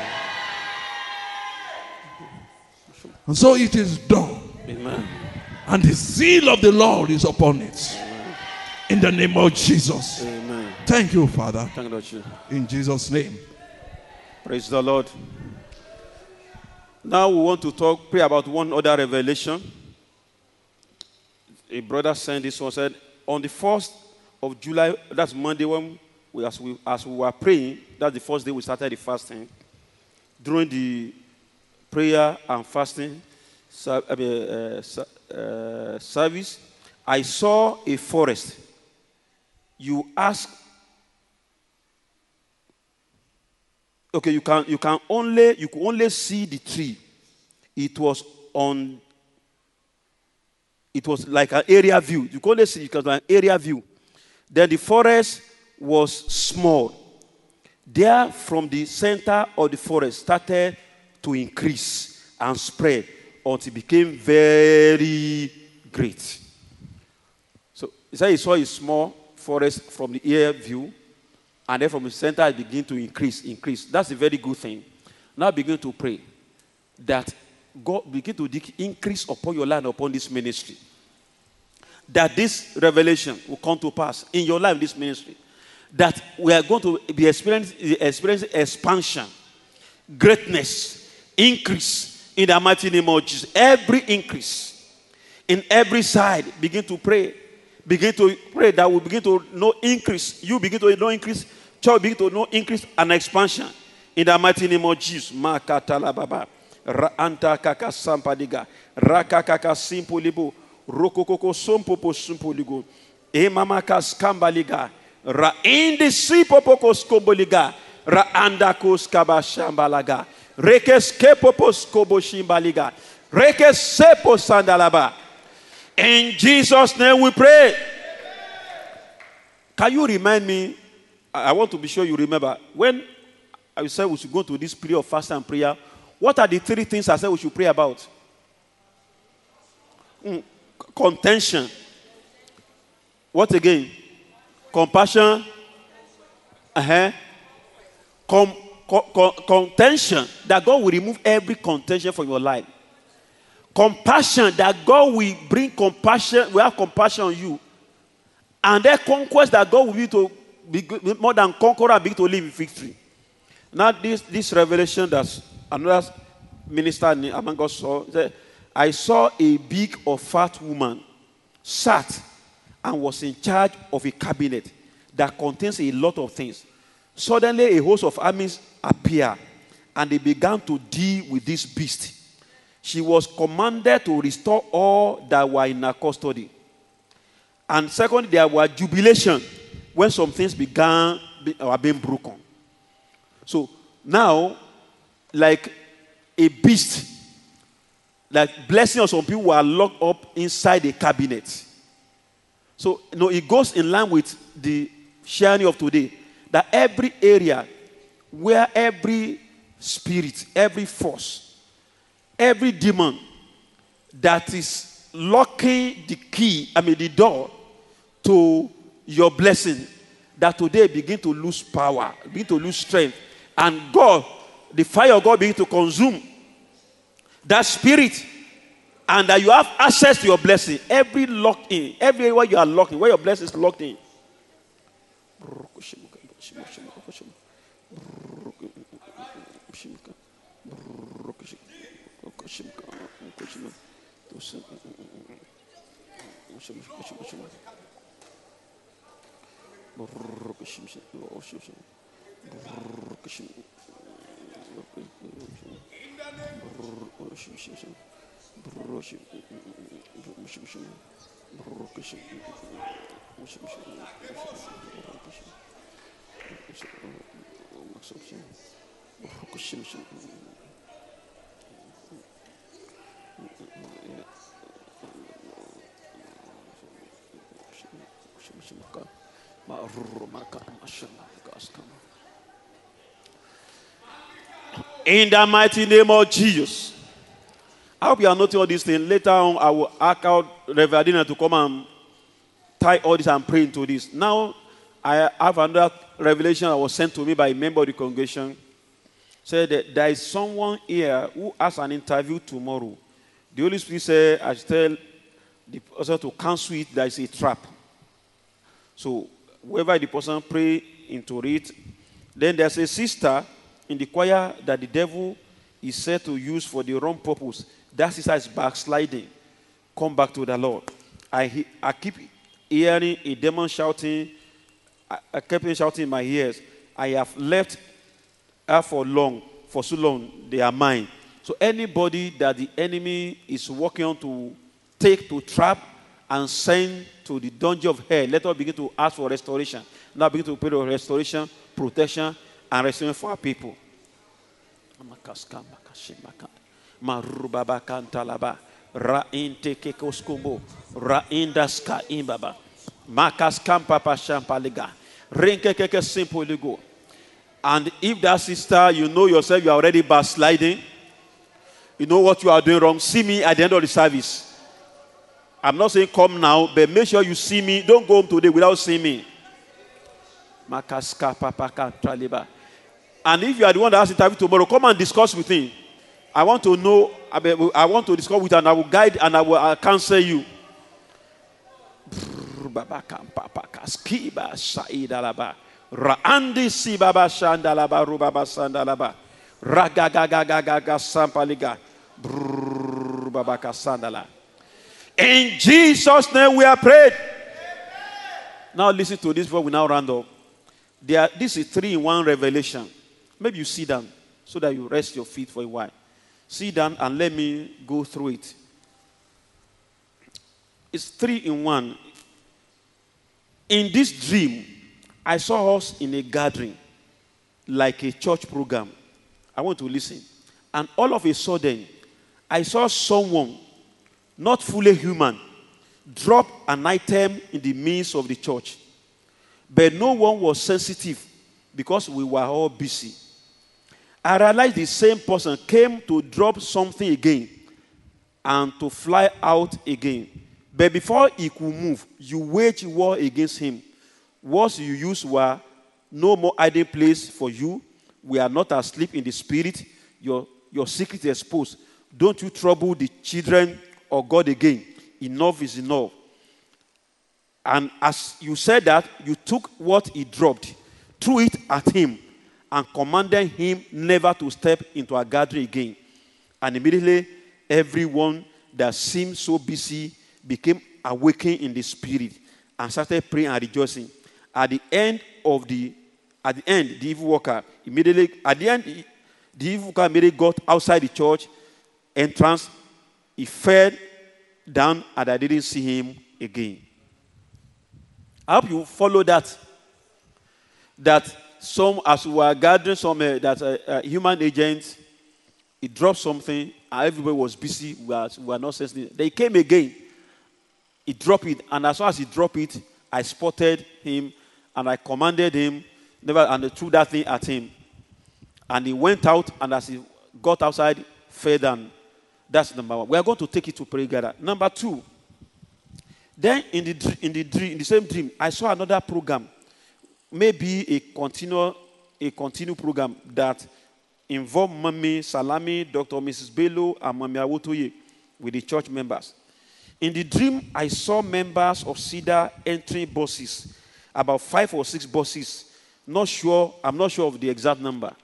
And so it is done. Amen. And the seal of the Lord is upon it. Amen. In the name of Jesus. Amen. Thank you, Father. Thank you, Lord Jesus. In Jesus' name. Praise the Lord. Now we want to talk, pray about one other revelation. A brother sent this one, said, on the first of July, that's Monday, when we, as, we, as we were praying, that's the first day we started the fasting. During the prayer and fasting uh, uh, uh, service, I saw a forest. You ask, okay, you can you can only you could only see the tree. It was on. It was like an area view. You could only see it was like an area view. Then the forest was small. There, from the center of the forest, started to increase and spread until it became very great. So he said he saw a small forest from the air view, and then from the center it began to increase, increase. That's a very good thing. Now begin to pray that God begin to increase upon your life, upon this ministry. That this revelation will come to pass in your life, this ministry. That we are going to be experiencing, experiencing expansion, greatness, increase in the mighty name of Jesus. Every increase in every side, begin to pray. Begin to pray that we begin to know increase. You begin to know increase. Church begin to know increase and expansion in the mighty name of Jesus. Makatala baba, anta kaka sampadiga, rakaka simpolibo, rokoko sompopo simpoligo, emamaka skambaliga, ra indi sipopoko skomboliga, ra andakos kabashambalaga, rekes kepopos koboshimbaliga, rekes sepo sandalaba. In Jesus' name we pray. Can you remind me? I want to be sure you remember. When I said we should go to this period of fasting and prayer, what are the three things I said we should pray about? Mm, contention. What again? Compassion. Uh-huh. Com- co- co- contention. That God will remove every contention from your life. Compassion, that God will bring compassion, will have compassion on you. And that conquest, that God will be to be more than conqueror and be to live in victory. Now, this, this revelation that another minister among us saw, said, I saw a big or fat woman sat and was in charge of a cabinet that contains a lot of things. Suddenly, a host of armies appeared, and they began to deal with this beast. She was commanded to restore all that were in her custody. And second, there was jubilation when some things began or being broken. So now, like a beast, like blessing of some people were locked up inside a cabinet. So you know, it goes in line with the sharing of today, that every area where every spirit, every force, every demon that is locking the key, I mean the door to your blessing, that today begin to lose power, begin to lose strength. And God, the fire of God begin to consume that spirit, and that you have access to your blessing. Every locked in, everywhere you are locked in, where your blessing is locked in. In the mighty name of Jesus. I hope you are noting all these things. Later on, I will ask out Reverend Adina to come and tie all this and pray into this. Now, I have another revelation that was sent to me by a member of the congregation. Said that there is someone here who has an interview tomorrow. The Holy Spirit said, I should tell the person to cancel it, there is a trap. So, whoever the person pray into it, then there's a sister in the choir that the devil is said to use for the wrong purpose. That sister is backsliding. Come back to the Lord. I, he- I keep hearing a demon shouting. I, I kept on shouting in my ears. I have left her for long, for so long. They are mine. So anybody that the enemy is working on to take, to trap, and send to the dungeon of hell, let us begin to ask for restoration. Now begin to pray for restoration, protection, and restoration for our people. Marubabakantalaba, Rainte Kekoskumbo, Raindaska Imbaba, Makas Kampapa Shampaliga, Rinkeke Simple Ligo. And if that sister, you know yourself, you are already backsliding, you know what you are doing wrong, see me at the end of the service. I'm not saying come now, but make sure you see me. Don't go home today without seeing me. Makaska Papa Kantaliba. And if you are the one that has interview tomorrow, come and discuss with him. I want to know, I mean, I want to discuss with you, and I will guide and I will uh, counsel you. Raandi si baba shandalaba rubaba sandalaba ragagagagagaga sampaliga babaka sandala. In Jesus' name we are prayed. Now listen to this before we now round up. There, this is three in one revelation. Maybe you sit down so that you rest your feet for a while. Sit down and let me go through it. It's three in one. In this dream, I saw us in a gathering, like a church program. I want to listen. And all of a sudden, I saw someone, not fully human, drop an item in the midst of the church. But no one was sensitive because we were all busy. I realized the same person came to drop something again and to fly out again. But before he could move, you wage war against him. Words you used were, no more hiding place for you. We are not asleep in the spirit. Your, your secret is exposed. Don't you trouble the children of God again. Enough is enough. And as you said that, you took what he dropped, threw it at him, and commanded him never to step into a gathering again. And immediately, everyone that seemed so busy became awakened in the spirit and started praying and rejoicing. At the end of the, at the end, the evil worker immediately, at the end, the evil worker immediately got outside the church entrance. He fell down, and I didn't see him again. I hope you follow that. That some, as we were gathering some, uh, that uh, uh, human agents, he dropped something, and everybody was busy. We were, we were not sensitive. They came again. He dropped it, and as soon as he dropped it, I spotted him, and I commanded him, never, and I threw that thing at him. And he went out, and as he got outside, fell down. That's number one. We are going to take it to prayer gather. Number two, then in the in the dream, in the same dream, I saw another program, maybe a continual a continual program that involved Mommy Salami, Doctor Missus Bello, and Mommy Awotoye with the church members. In the dream, I saw members of Cedar entering buses, about five or six buses. Not sure, I'm not sure of the exact number.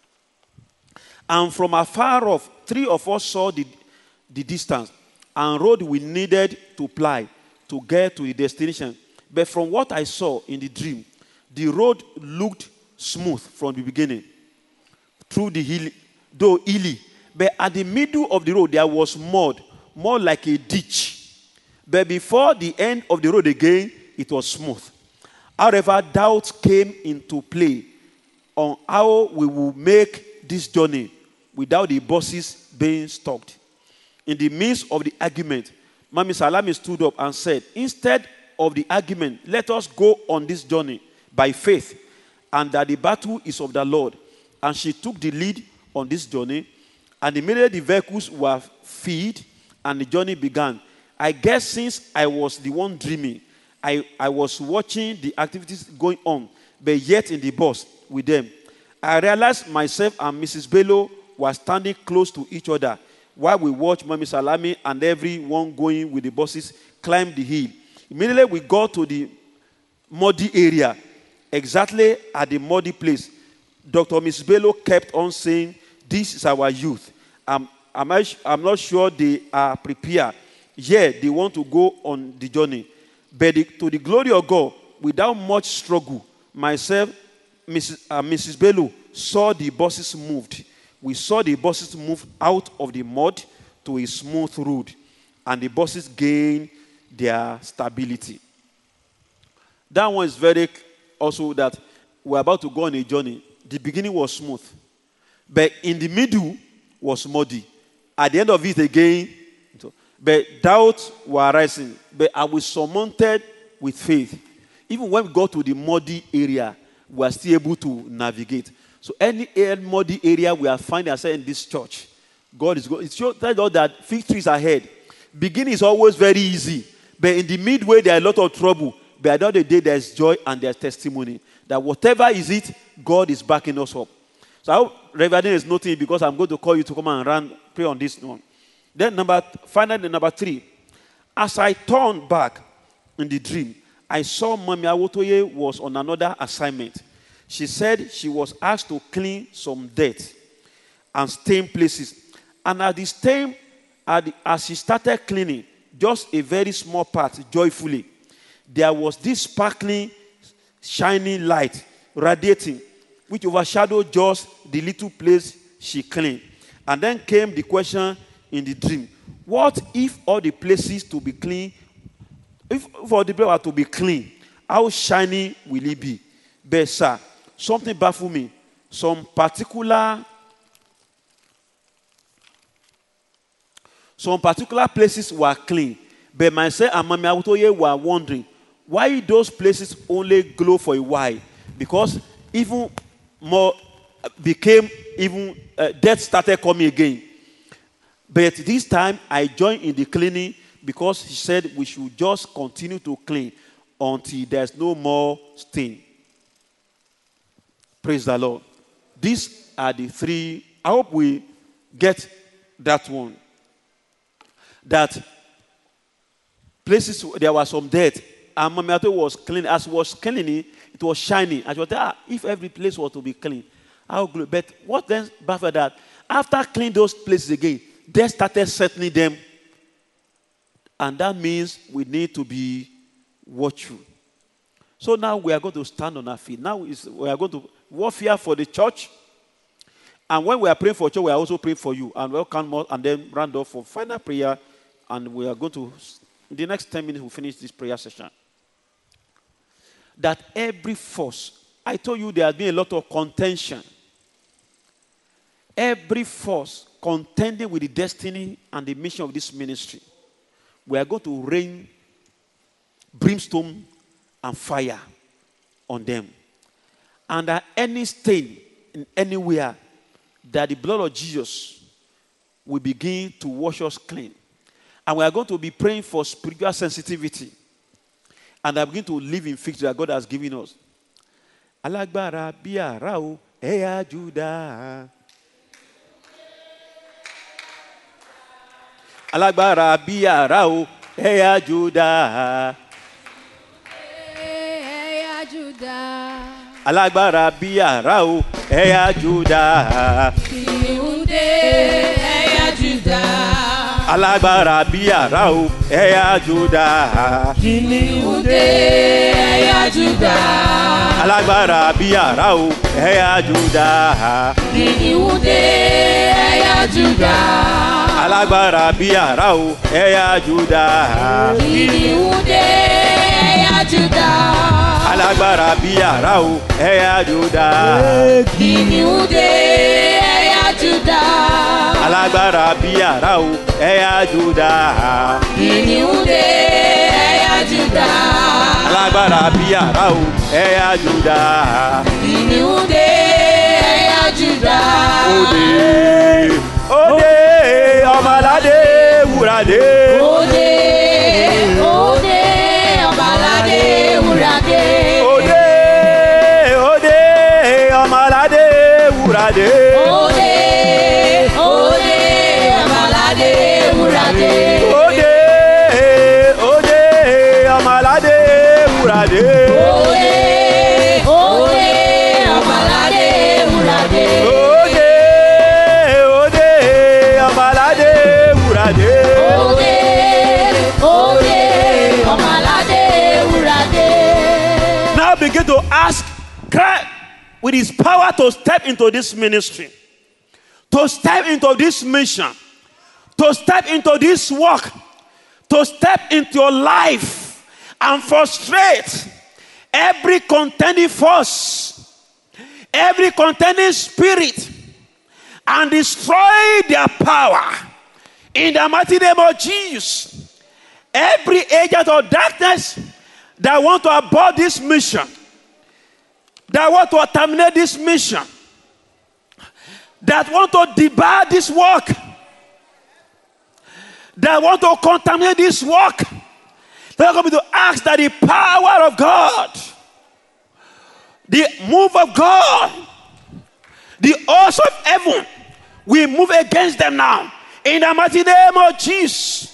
And from afar off, three of us saw the, the distance and road we needed to ply to get to the destination. But from what I saw in the dream, the road looked smooth from the beginning through the hill, though hilly. But at the middle of the road, there was mud, more like a ditch. But before the end of the road again, it was smooth. However, doubts came into play on how we will make this journey without the buses being stopped. In the midst of the argument, Mami Salami stood up and said, instead of the argument, let us go on this journey by faith, and that the battle is of the Lord. And she took the lead on this journey, and immediately the vehicles were filled, and the journey began. I guess since I was the one dreaming, I, I was watching the activities going on, but yet in the bus with them. I realized myself and Missus Bello were standing close to each other while we watched Mommy Salami and everyone going with the buses climb the hill. Immediately we got to the muddy area, exactly at the muddy place. Doctor Missus Bello kept on saying, this is our youth. Um, I'm, I'm not sure they are prepared. Yeah, they want to go on the journey. But the, to the glory of God, without much struggle, myself, Missus Uh, Missus Bello saw the buses moved. We saw the buses move out of the mud to a smooth road, and the buses gained their stability. That one is very also that we're about to go on a journey. The beginning was smooth, but in the middle was muddy. At the end of it again, but doubts were rising. But I was surmounted with faith. Even when we got to the muddy area, we are still able to navigate. So any muddy area we are finding ourselves in this church, God is going. It shows that fig trees ahead. Beginning is always very easy, but in the midway there are a lot of trouble. But at the end of the day, there's joy and there's testimony that whatever is it, God is backing us up. So I hope Reverend is noting, because I'm going to call you to come and run pray on this one. Then number finally number three, as I turned back in the dream, I saw Mommy Awotoye was on another assignment. She said she was asked to clean some dirt and stain places. And at the stain, at the, as she started cleaning, just a very small part, joyfully, there was this sparkling, shining light radiating, which overshadowed just the little place she cleaned. And then came the question in the dream: what if all the places to be clean, if, if all the places were to be clean, how shiny will it be? But sir, something baffled me. Some particular, some particular places were clean, but myself and Mommy Awotoye were wondering why those places only glow for a while. Because even more became even uh, death started coming again. But this time I joined in the cleaning, because he said we should just continue to clean until there's no more stain. Praise the Lord. These are the three. I hope we get that one. That places there was some dirt, and Mommy Awotoye was cleaning. As was cleaning, it was shining. And she was like, ah, if every place was to be clean, how good. But what then baffled that? After cleaning those places again, they started settling them. And that means we need to be watchful. So now we are going to stand on our feet. Now we are going to warfare for the church. And when we are praying for church, we are also praying for you. And we'll come more and then round off for final prayer. And we are going to, in the next ten minutes, we'll finish this prayer session. That every force, I told you there has been a lot of contention. Every force contending with the destiny and the mission of this ministry, we are going to rain brimstone and fire on them. And at any stain in anywhere, that the blood of Jesus will begin to wash us clean. And we are going to be praying for spiritual sensitivity. And I begin to live in victory that God has given us. Alagbara biara o eya Judah. Alagbara biara o eya Judah. Eya Judah. Alagbara biara o eya Judah. Kiunde eya Judah. Alagbara biara o eya Judah. Kiunde eya Judah. Alagbara biara o eya Judah. Kiunde eya Judah. Alagbara biara o eya Judah. Kiunde eya Judah. Alagbara biara o eya Judah. Kiunde eya Judah. Júdà. Alágbára bí àrá o, ẹ̀yà Júdà. Kìnìún dé ẹ̀yà Júdà. Alágbára bí àrá o, ẹ̀yà Júdà. Kìnìún dé ẹ̀yà Júdà. Òde, òde, ọmọládé wúradé. Òde, òde, ọmọládé wúradé. Òde, òde, ọmọládé wúradé. Òde, òde, ọmọládé wúradé. Òde, òde, ọmọládé wúradé. Òde, òde, ọmọládé wúradé. Òde, òde, ọmọládé wúradé. Òde, òde, ọmọládé wúradé. Now begin to ask Christ with his power to step into this ministry, to step into this mission, to step into this work, to step into your life and frustrate every contending force, every contending spirit, and destroy their power in the mighty name of Jesus. Every agent of darkness that want to abort this mission, that want to terminate this mission, that want to debar this work, that want to contaminate this work, they're going to ask that the power of God, the move of God, the host of heaven, we move against them now in the mighty name of Jesus.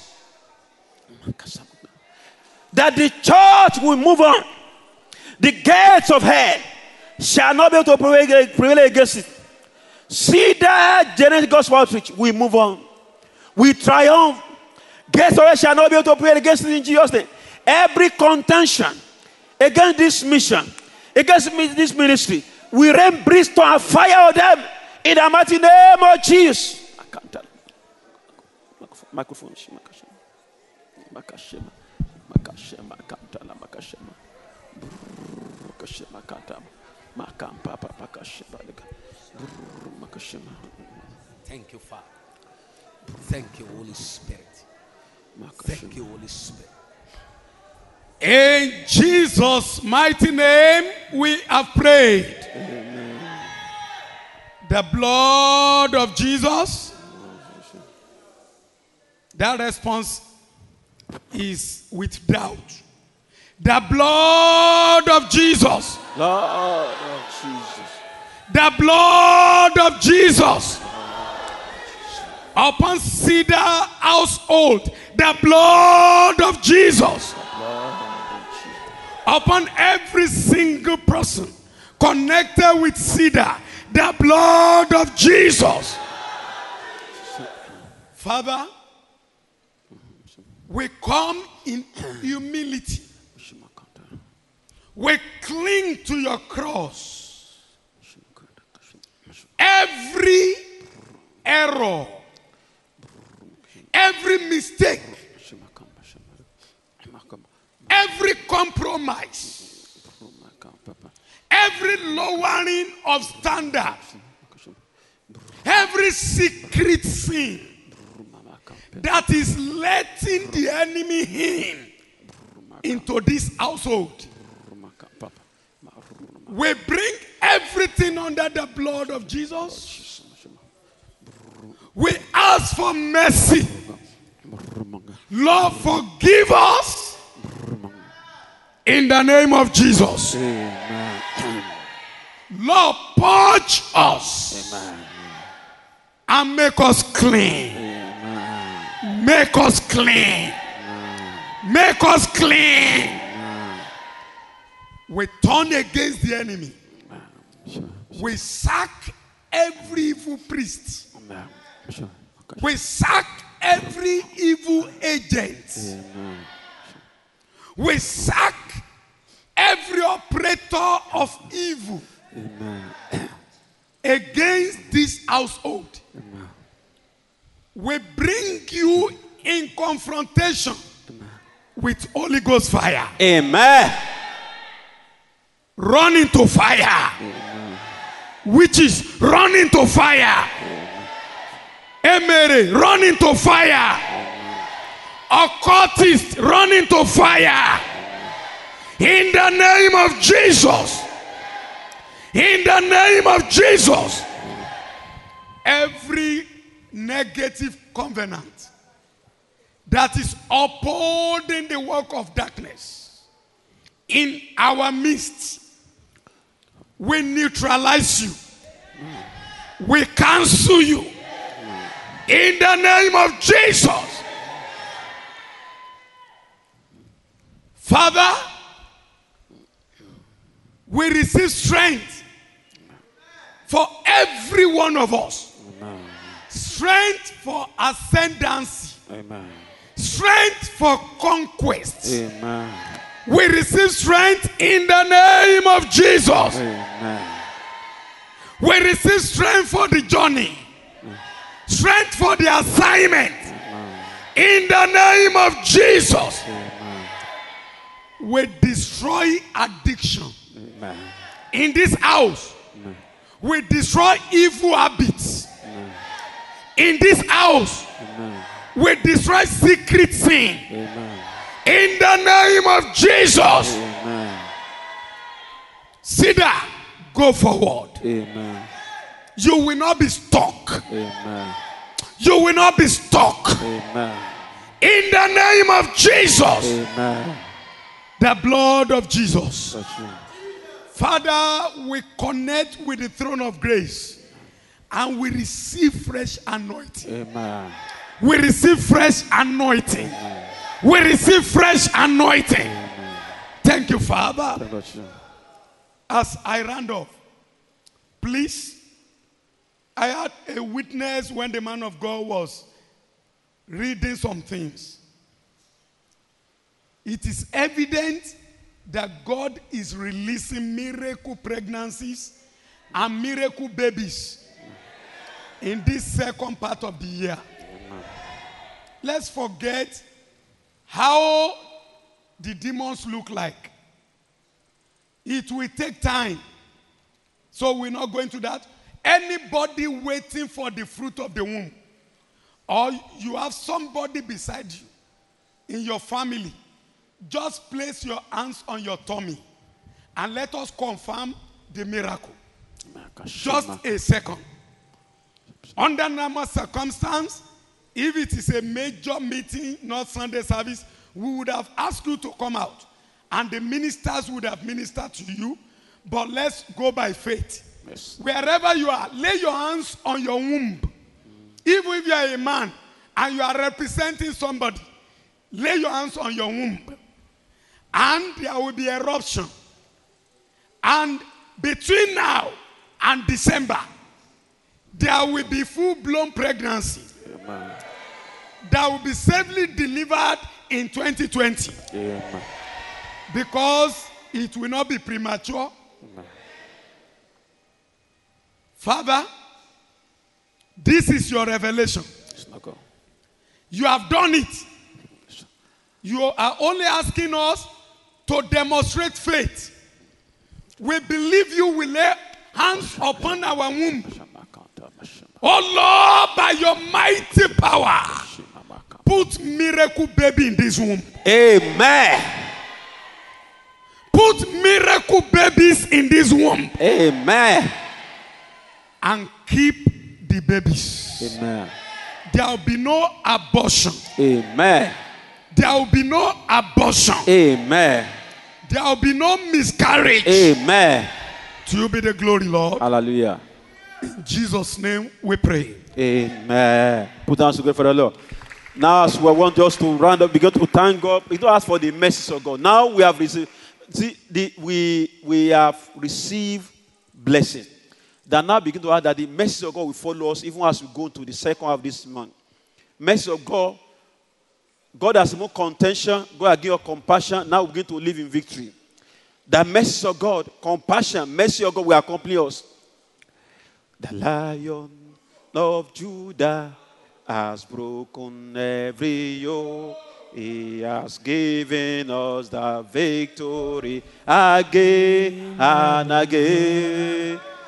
That the church will move on. The gates of hell shall not be able to prevail, prevail against it. See that Genesis Gospel Outreach, we move on. We triumph. Gates of hell shall not be able to prevail against it in Jesus' name. Every contention against this mission, against this ministry, we rain brimstone and fire on them in the mighty name of Jesus. I can't tell. Microphone. Makashema. Makashema kantala makashema. Makashema kantama. Makampa pakashema. Makashema. Thank you, Father. Thank you, Holy Spirit. Thank you, Holy Spirit. In Jesus' mighty name, we have prayed. Amen. The blood of Jesus. That response is with doubt. The blood of Jesus. Lord of Jesus. The blood of Jesus. Upon Cedar household, the blood of Jesus. Upon every single person connected with Cedar, the blood of Jesus. Father, we come in humility. We cling to your cross. Every error, every mistake, every compromise, every lowering of standards, every secret sin that is letting the enemy in into this household, we bring everything under the blood of Jesus. We ask for mercy. Lord, forgive us in the name of Jesus. Amen. Lord, purge us. Amen. And make us clean. Amen. Make us clean. Make us clean. We turn against the enemy. We sack every evil priest. We sack every evil agent. We sack every operator of evil against this household. We bring you in confrontation with Holy Ghost fire. Amen. Run into fire. Which is run into fire. Emere, run into fire. Occultist, run into fire. In the name of Jesus. In the name of Jesus. Every negative covenant that is upholding the work of darkness in our midst, we neutralize you. We cancel you. In the name of Jesus. Father, we receive strength for every one of us. Amen. Strength for ascendancy. Amen. Strength for conquest. Amen. We receive strength in the name of Jesus. Amen. We receive strength for the journey. Strength for the assignment. Amen. In the name of Jesus. Amen. We destroy addiction. Amen. In this house, Amen. we destroy evil habits. Amen. In this house, Amen. we destroy secret sin. Amen. In the name of Jesus. Amen. Sit down. Go forward. Amen. You will not be stuck. Amen. You will not be stuck. Amen. In the name of Jesus. Amen. The blood of Jesus. Touch me. Father, we connect with the throne of grace and we receive fresh anointing. Amen. We receive fresh anointing. We receive fresh anointing. Thank you, Father. Thank you. As I round off, please, I had a witness when the man of God was reading some things. It is evident that God is releasing miracle pregnancies and miracle babies in this second part of the year. Let's forget how the demons look like. It will take time. So we're not going to that. Anybody waiting for the fruit of the womb, or you have somebody beside you in your family, just place your hands on your tummy and let us confirm the miracle. Just a second. Under normal circumstance, if it is a major meeting, not Sunday service, we would have asked you to come out and the ministers would have ministered to you. But let's go by faith. Yes. Wherever you are, lay your hands on your womb. Mm. Even if you are a man and you are representing somebody, lay your hands on your womb. And there will be eruption. And between now and December, there will be full-blown pregnancy. Amen. That will be safely delivered in twenty twenty. Amen. Because it will not be premature. Amen. Father, this is your revelation. You have done it. You are only asking us to demonstrate faith. We believe you will lay hands upon our womb. Oh Lord, by your mighty power, put miracle baby in this womb. Amen. Put miracle babies in this womb. Amen. And keep the babies. Amen. There will be no abortion. Amen. There will be no abortion. Amen. There will be no miscarriage. Amen. To you be the glory, Lord. Hallelujah. In Jesus' name we pray. Amen. Put down together for the Lord. Now, as we want us to round up, begin to thank God. We don't ask for the mercy of God. Now we have received, see, the, we we have received blessing. That now begin to add that the mercy of God will follow us even as we go to the second half of this month. Mercy of God. God has more contention. God has given us compassion. Now we begin to live in victory. The mercy of God, compassion, mercy of God will accompany us. The Lion of Judah has broken every yoke. He has given us the victory again and again.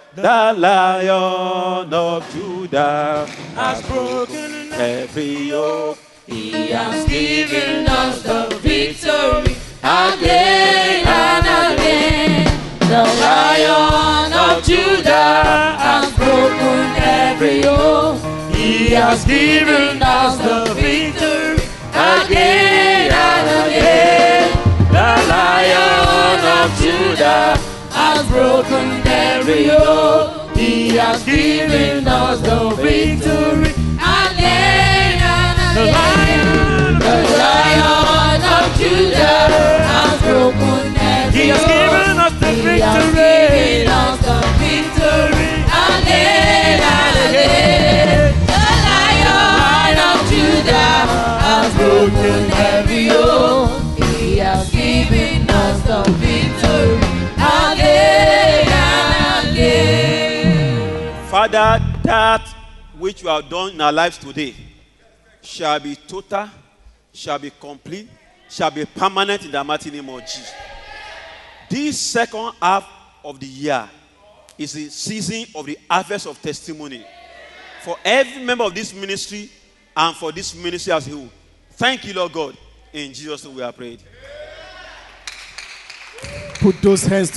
The Lion of Judah has broken every yoke. He has given us the victory again and again. The Lion of Judah has broken every yoke. He has given us the victory again and again. The Lion of Judah has broken every yoke. He has given us the victory again and again. The Lion of Judah has broken every yoke. He has given us the victory. He has given us the victory again and again. The Lion of Judah has broken every yoke. He has given us the victory again and again. Father, that which you have done in our lives today shall be total, shall be complete, shall be permanent in the mighty name of Jesus. This second half of the year is the season of the harvest of testimony for every member of this ministry and for this ministry as a whole. Thank you, Lord God. In Jesus' name we are prayed. Put those hands